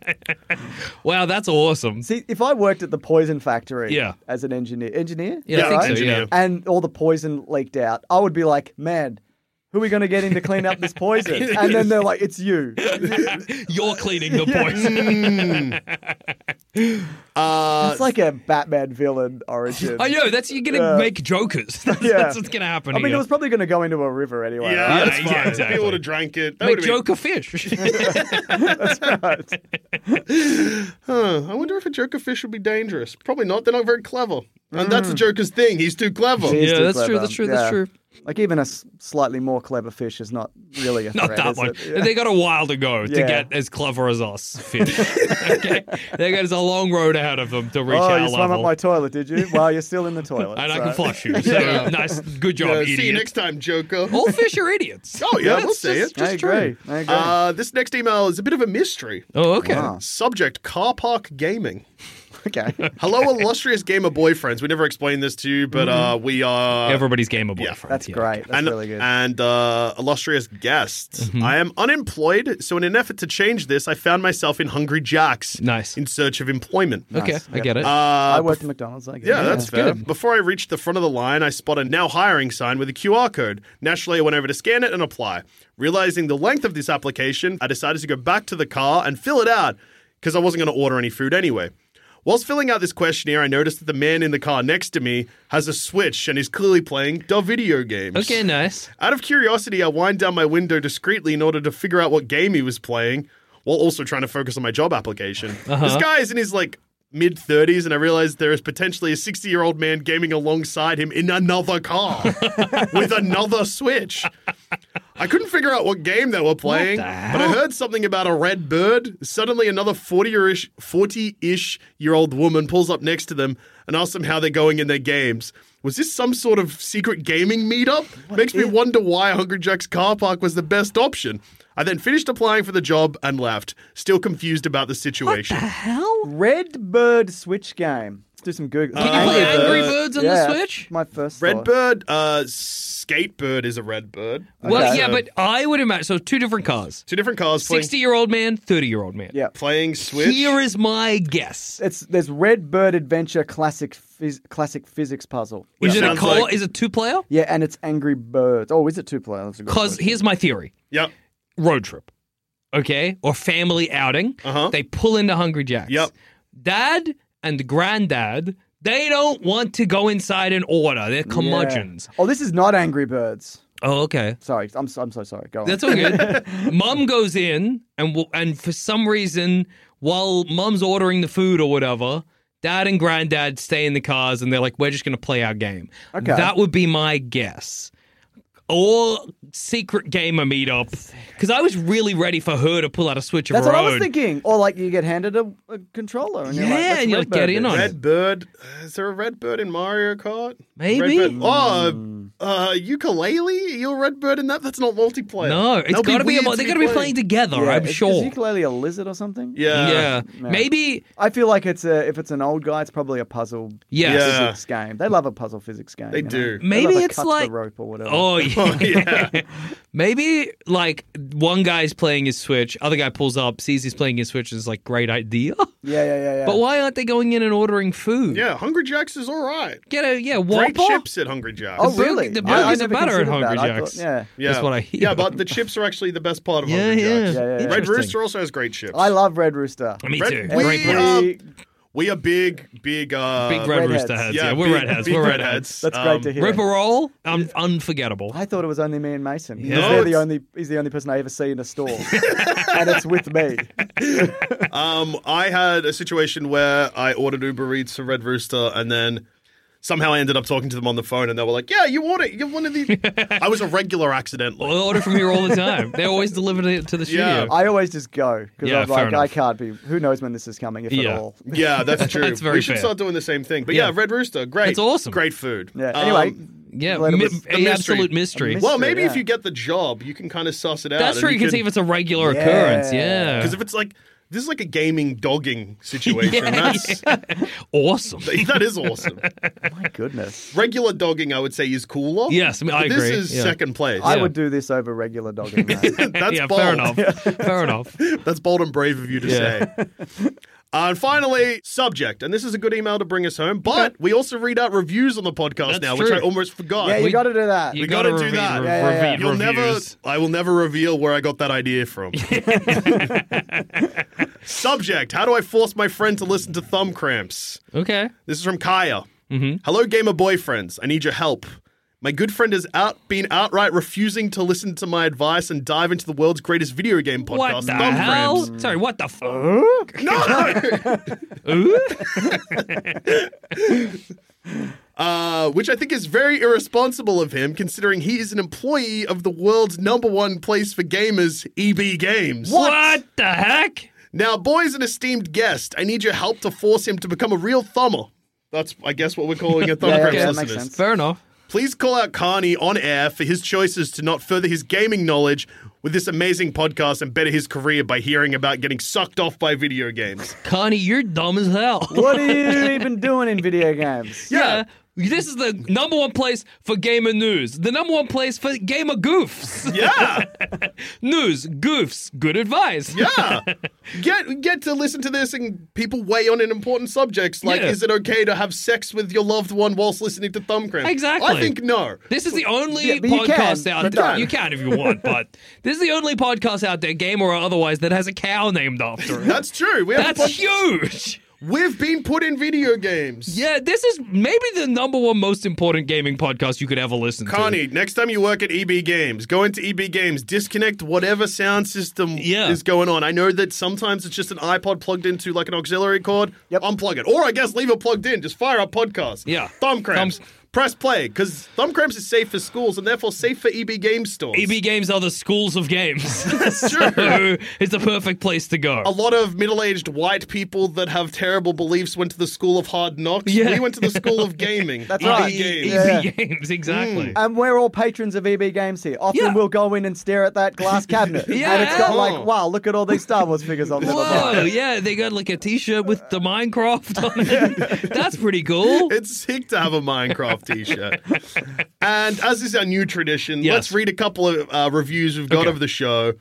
Wow, that's awesome. See, if I worked at the poison factory Yeah. as an engineer, engineer, Yeah, I Yeah, think so, engineer. yeah. and all the poison leaked out, out, I would be like, man, who are we going to get in to clean up this poison? And then they're like, it's you. You're cleaning the poison. Uh, It's like a Batman villain origin. I know, that's you're gonna Yeah. make jokers. That's, Yeah. that's what's gonna happen I mean, here. it was probably going to go into a river anyway. yeah, right? that's yeah, fine. exactly. People would have drank it. That Make would've been- Joker fish. That's right. Huh, I wonder if a Joker fish would be dangerous. Probably not. They're not very clever. And that's the Joker's thing. He's too clever. He is Yeah, too that's true, clever. that's true, that's true. Like even a s- slightly more clever fish is not really a Not threat, that is one. it? Yeah. They got a while to go to Yeah. get as clever as us fish. Okay, they got a long road ahead of them to reach Oh, our you swam level. up my toilet, did you? Well, you're still in the toilet. and I so- can flush you. So nice, good job, Yeah, idiot. see you next time, Joker. All fish are idiots. Oh, yeah, That's we'll see just- it. I just agree. true. I agree. Uh, this next email is a bit of a mystery. Oh, okay. Wow. Subject, car park gaming. okay. Hello, illustrious gamer boyfriends. We never explained this to you, but uh, we are... Everybody's gamer boyfriend. That's yeah. great. That's and, really good. and uh, illustrious guests. Mm-hmm. I am unemployed, so in an effort to change this, I found myself in Hungry Jack's Nice. in search of employment. Okay, Nice. I get it. Uh, I worked at McDonald's. I guess. Yeah, that's fair. good. Before I reached the front of the line, I spot a now hiring sign with a Q R code. Naturally, I went over to scan it and apply. Realizing the length of this application, I decided to go back to the car and fill it out because I wasn't going to order any food anyway. Whilst filling out this questionnaire, I noticed that the man in the car next to me has a Switch and is clearly playing the video games. okay, nice. Out of curiosity, I wind down my window discreetly in order to figure out what game he was playing, while also trying to focus on my job application. Uh-huh. This guy is in his like mid thirties, and I realized there is potentially a sixty-year-old man gaming alongside him in another car with another Switch. I couldn't figure out what game they were playing, the but hell? I heard something about a red bird. Suddenly, another forty-ish, forty-ish year old woman pulls up next to them and asks them how they're going in their games. Was this some sort of secret gaming meetup? Makes me wonder why Hungry Jack's car park was the best option. I then finished applying for the job and left, still confused about the situation. Hell? Red Bird Switch game. Let's do some Google. Can you play Angry Birds on yeah, the Switch? My first thought. Redbird, uh, Skatebird is a red bird. Well, Okay. yeah, but I would imagine so. Two different cars. Two different cars playing, Sixty-year-old man, thirty-year-old man. Yeah. playing Switch. Here is my guess. It's there's Red Bird Adventure classic phys- classic physics puzzle. Which Is it a sounds co- like- Is it two player? Yeah, and it's Angry Birds. Oh, is it two player? That's a good Because question. here's my theory: Yep. road trip, okay, or family outing. Uh-huh. They pull into Hungry Jack's. Yep. Dad and granddad, they don't want to go inside and order. They're curmudgeons. Yeah. Oh, this is not Angry Birds. Oh, okay. Sorry, I'm so- I'm so sorry. Go on. That's all good. Mum goes in, and w- and for some reason, while Mum's ordering the food or whatever, Dad and Granddad stay in the cars, and they're like, "We're just going to play our game." Okay. That would be my guess. Or secret gamer meetup, because I was really ready for her to pull out a Switch of That's her what I own. was thinking. Or like you get handed a, a controller. And you're Yeah, like, let's and you're Red like, get Bird in this. on it. Red bird. Uh, Is there a red bird in Mario Kart? Maybe. Red bird. Oh, uh, ukulele? You're a red bird in that? That's not multiplayer. No, it's That'll got to be. weird About, they got to be playing together. Yeah, I'm is- sure. Is ukulele a lizard or something? Yeah. yeah. No. Maybe. I feel like it's a if it's an old guy, it's probably a puzzle Yes. Yeah. physics game. They love a puzzle physics game. They you know? do. They Maybe love a it's cut to like- the rope or whatever. Oh yeah. yeah. Maybe like one guy's playing his Switch, other guy pulls up, sees he's playing his Switch, and is like, great idea. yeah, yeah, yeah, yeah. But why aren't they going in and ordering food? Yeah, Hungry Jack's is all right. Get a yeah, Great Whopper. chips at Hungry Jack's. Oh, The burger- really? the I- I burgers are never better at considered Hungry that. I Jack's. thought- yeah. Yeah. That's what I hear. Yeah, but the chips are actually the best part of Yeah, Hungry yeah. Jack's. Yeah, yeah, yeah. Red Interesting. Rooster also has great chips. I love Red Rooster. Me Red- too. we, Great uh, brand. We are big, big, uh, Big Red redheads. Rooster heads. yeah, Yeah, we're big- redheads. big We're redheads. redheads. That's Um, great to hear. Ripper Roll, un- unforgettable. I thought it was only me and Mason. Because No, they're the it's- only. He's the only person I ever see in a store, and it's with me. Um, I had a situation where I ordered Uber Eats for Red Rooster, and then somehow I ended up talking to them on the phone, and they were like, "Yeah, you ordered. You're one of the." I was a regular accidentally. I order from here all the time. They always deliver it to the studio. Yeah. I always just go because Yeah, I'm fair like, I enough. can't be. Who knows when this is coming, if Yeah. at all? Yeah, that's true. That's very we should fair. start doing the same thing. But Yeah. yeah, Red Rooster, great. That's awesome. Great food. Yeah. Um, Anyway, Yeah, glad it mi- was- a the mystery. absolute mystery. A well, mystery, maybe if yeah. you get the job, you can kind of suss it out. That's and true. You can see if it's a regular Yeah. occurrence. Yeah. Because if it's like this is like a gaming dogging situation. Yeah, That's yeah. Awesome. that is awesome. My goodness. Regular dogging, I would say, is cooler. Yes, I mean, I but agree. This is Yeah. second place. I Yeah. would do this over regular dogging. mate. That's yeah, bold. fair enough. Fair enough. That's bold and brave of you to Yeah. say. Uh, and finally, subject. And this is a good email to bring us home. But we also read out reviews on the podcast That's now, true. which I almost forgot. Yeah, you We- got to do that. You We gotta gotta do reveal- that. re- Yeah, yeah, yeah. reveal You'll never, reviews. I will never reveal where I got that idea from. Subject. How do I force my friend to listen to Thumb Cramps? Okay. This is from Kaya. Hello, gamer boyfriends. I need your help. My good friend has out been outright refusing to listen to my advice and dive into the world's greatest video game podcast, What the Thumb hell? Cramps. Sorry, what the fuck? No! Uh, which I think is very irresponsible of him, considering he is an employee of the world's number one place for gamers, E B Games. What the heck? Now, boy is an esteemed guest. I need your help to force him to become a real thumber. That's, I guess, what we're calling a Thumb Yeah, yeah, Cramps yeah, that makes listeners. sense. Fair enough. Please call out Carney on air for his choices to not further his gaming knowledge with this amazing podcast and better his career by hearing about getting sucked off by video games. Connie, you're dumb as hell. What are you even doing in video games? Yeah. This is the number one place for gamer news. The number one place for gamer goofs. Yeah, News, goofs, good advice. yeah. Get get to listen to this and people weigh on in important subjects like, Yeah. is it okay to have sex with your loved one whilst listening to Thumb Cramps? Exactly. I think no. This is the only Yeah, but you podcast can, out but there. don't. You can if you want, but this is the only podcast out there, gamer or otherwise, that has a cow named after it. That's true. We have That's a pod- huge. We've been put in video games. Yeah, this is maybe the number one most important gaming podcast you could ever listen Connie, to. next time you work at E B Games, go into E B Games, disconnect whatever sound system Yeah. is going on. I know that sometimes it's just an iPod plugged into like an auxiliary cord. Yep. Unplug it. Or I guess leave it plugged in. Just fire up podcast. Yeah. Thumb Cramps. Thumbs- Press play, because Thumb Cramps is safe for schools and therefore safe for E B Games stores. E B Games are the schools of games. That's true. So it's the perfect place to go. A lot of middle-aged white people that have terrible beliefs went to the school of hard knocks. Yeah. We went to the school of gaming. That's E B right. Games. E Yeah. B Games, exactly. And we're all patrons of E B Games here. Often Yeah. we'll go in and stare at that glass cabinet. Yeah. And it's got Oh. like, wow, look at all these Star Wars figures I'll never Whoa, buy. yeah, they got like a t-shirt with the Minecraft on it. That's pretty cool. It's sick to have a Minecraft t-shirt. And as is our new tradition, Yes. let's read a couple of uh, reviews we've got Okay. of the show,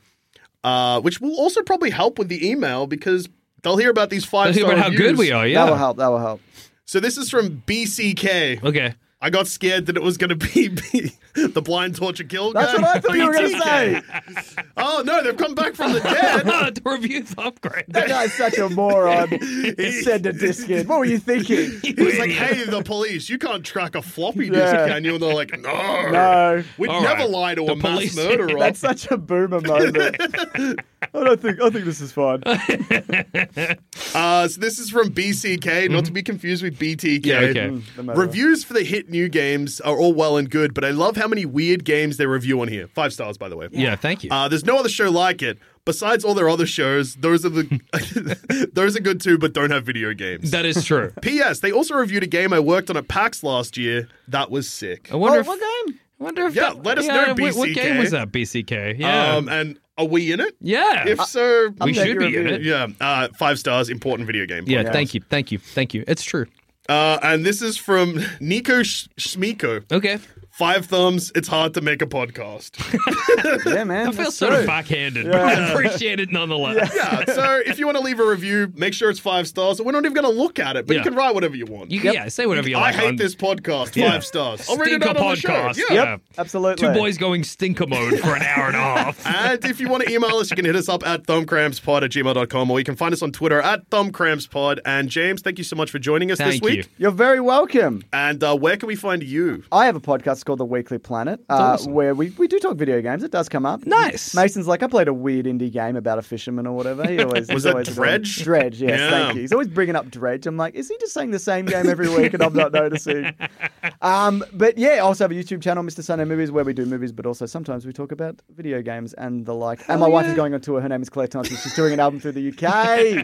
uh, which will also probably help with the email because they'll hear about these Let's five-star hear about how reviews. good we are, yeah. That will help. That will help. So this is from B C K. Okay. I got scared that it was going to be B- the blind torture kill That's guy. what I thought you were going to B T K. say. Oh, no, they've come back from the dead. to review Thumbcramps. That guy's such a moron. He sent a disc in. What were you thinking? He was like, hey, the police, you can't track a floppy disk, Yeah. can you? And they're like, no. No. We'd All never right. lie to The a mass police- murderer. That's such a boomer moment. I don't think. I think this is fine. Uh, so this is from B C K, not to be confused with B T K. Yeah, okay. Mm, no matter what. Reviews for the hit new games are all well and good, but I love how many weird games they review on here. Five stars, by the way. Yeah, thank you. Uh, there's no other show like it. Besides all their other shows, those are the those are good too, but don't have video games. That is true. P S. They also reviewed a game I worked on at PAX last year. That was sick. I wonder Oh, if, what game? I wonder if Yeah, that- let us yeah, know, what- What B C K. game was that, B C K? Yeah. Um, and are we in it? yeah. If so, we I'm should making be a in review. it. yeah. Uh, five stars. Important video game. Yeah, podcast. thank you. Thank you. Thank you. It's true. Uh, and this is from Nico Sh- Schmiko. Okay. Five thumbs. It's hard to make a podcast. Yeah, man. I feel that's sort of true. backhanded, but I appreciate it nonetheless. Yeah, so if you want to leave a review, make sure it's five stars. We're not even going to look at it, but Yeah. you can write whatever you want. You, Yeah, say whatever you I like. hate on this podcast. Yeah. Five stars. I'll read it Stinker out on the show. podcast. Yeah. Yep. Absolutely. Two boys going stinker mode for an hour and a half. And if you want to email us, you can hit us up at thumbcrampspod at gmail dot com, or you can find us on Twitter at thumbcrampspod. And James, thank you so much for joining us Thank this week. you. You're very welcome. And uh, where can we find you? I have a podcast called The Weekly Planet, uh, awesome. where we, we do talk video games. It does come up. Nice. Mason's like, I played a weird indie game about a fisherman or whatever. He always Was he's that always Dredge? Dredge, yes, Yeah. thank you. He's always bringing up Dredge. I'm like, is he just saying the same game every week and I'm not noticing? Um, but yeah, I also have a YouTube channel, Mister Sunday Movies, where we do movies, but also sometimes we talk about video games and the like. and my wife is going on tour. Her name is Claire Thompson. She's touring an album through the U K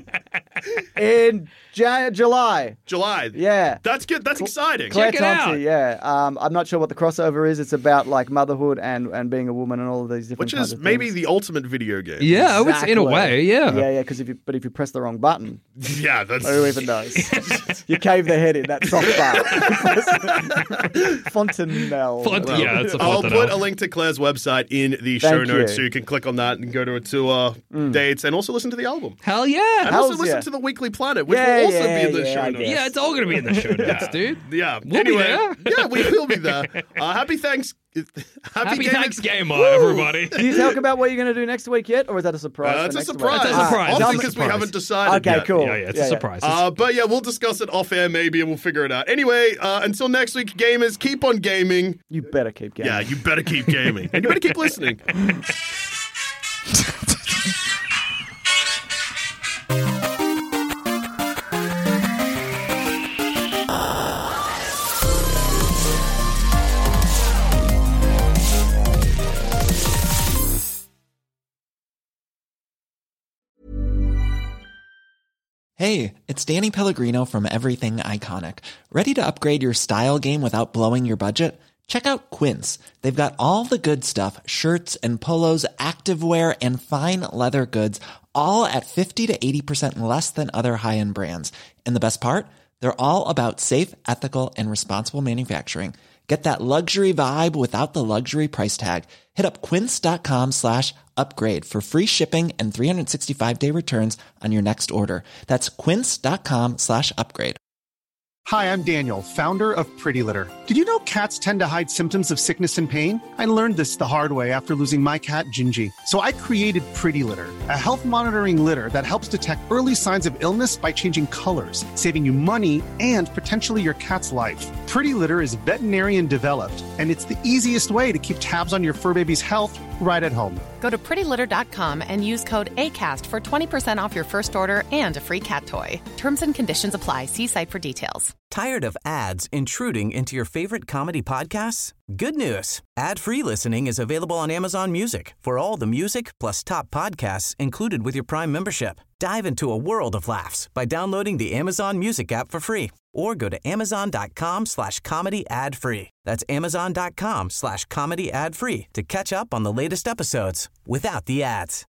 in Jan- July. July. Yeah. That's good. That's exciting. Claire Check it out. Thompson, yeah. Um, I'm not sure what the crossover is. It's about like motherhood and, and being a woman and all of these different Which kinds is of maybe things. the ultimate video game. Yeah, it's in a way, yeah. Yeah, yeah, because if you but if you press the wrong button, Yeah, that's. who even knows? You cave their head in that soft bar. Fontanelle. Font- yeah, it's a I'll Fontanelle. put a link to Claire's website in the show Thank notes you. so you can click on that and go to a tour, dates, and also listen to the album. Hell yeah. And Hells also listen yeah. to the Weekly Planet, which Yeah, will also yeah, be in the yeah, show I notes. guess. Yeah, it's all going to be in the show notes, dude. Yeah. We'll be anyway, there. yeah, we will be there. Uh, happy thanks. Happy, Happy Game- Thanksgiving, everybody. Do you talk about what you're going to do next week yet, or is that a surprise? Uh, for it's a next surprise. Week? It's a surprise. Obviously, It's a because we surprise. haven't decided Okay, yet. cool. Yeah, yeah, it's Yeah, a yeah. surprise. Uh, but yeah, we'll discuss it off air maybe and we'll figure it out. Anyway, uh, until next week, gamers, keep on gaming. You better keep gaming. Yeah, you better keep gaming. And you better keep listening. Hey, it's Danny Pellegrino from Everything Iconic. Ready to upgrade your style game without blowing your budget? Check out Quince. They've got all the good stuff, shirts and polos, activewear, and fine leather goods, all at fifty to eighty percent less than other high-end brands. And the best part? They're all about safe, ethical, and responsible manufacturing. Get that luxury vibe without the luxury price tag. Hit up quince.com slash upgrade for free shipping and three sixty-five day returns on your next order. That's quince.com slash upgrade. Hi, I'm Daniel, founder of Pretty Litter. Did you know cats tend to hide symptoms of sickness and pain? I learned this the hard way after losing my cat, Gingy. So I created Pretty Litter, a health monitoring litter that helps detect early signs of illness by changing colors, saving you money and potentially your cat's life. Pretty Litter is veterinarian developed, and it's the easiest way to keep tabs on your fur baby's health right at home. Go to pretty litter dot com and use code ACAST for twenty percent off your first order and a free cat toy. Terms and conditions apply. See site for details. Tired of ads intruding into your favorite comedy podcasts? Good news. Ad-free listening is available on Amazon Music for all the music plus top podcasts included with your Prime membership. Dive into a world of laughs by downloading the Amazon Music app for free or go to amazon.com slash comedy ad free. That's amazon.com slash comedy ad free to catch up on the latest episodes without the ads.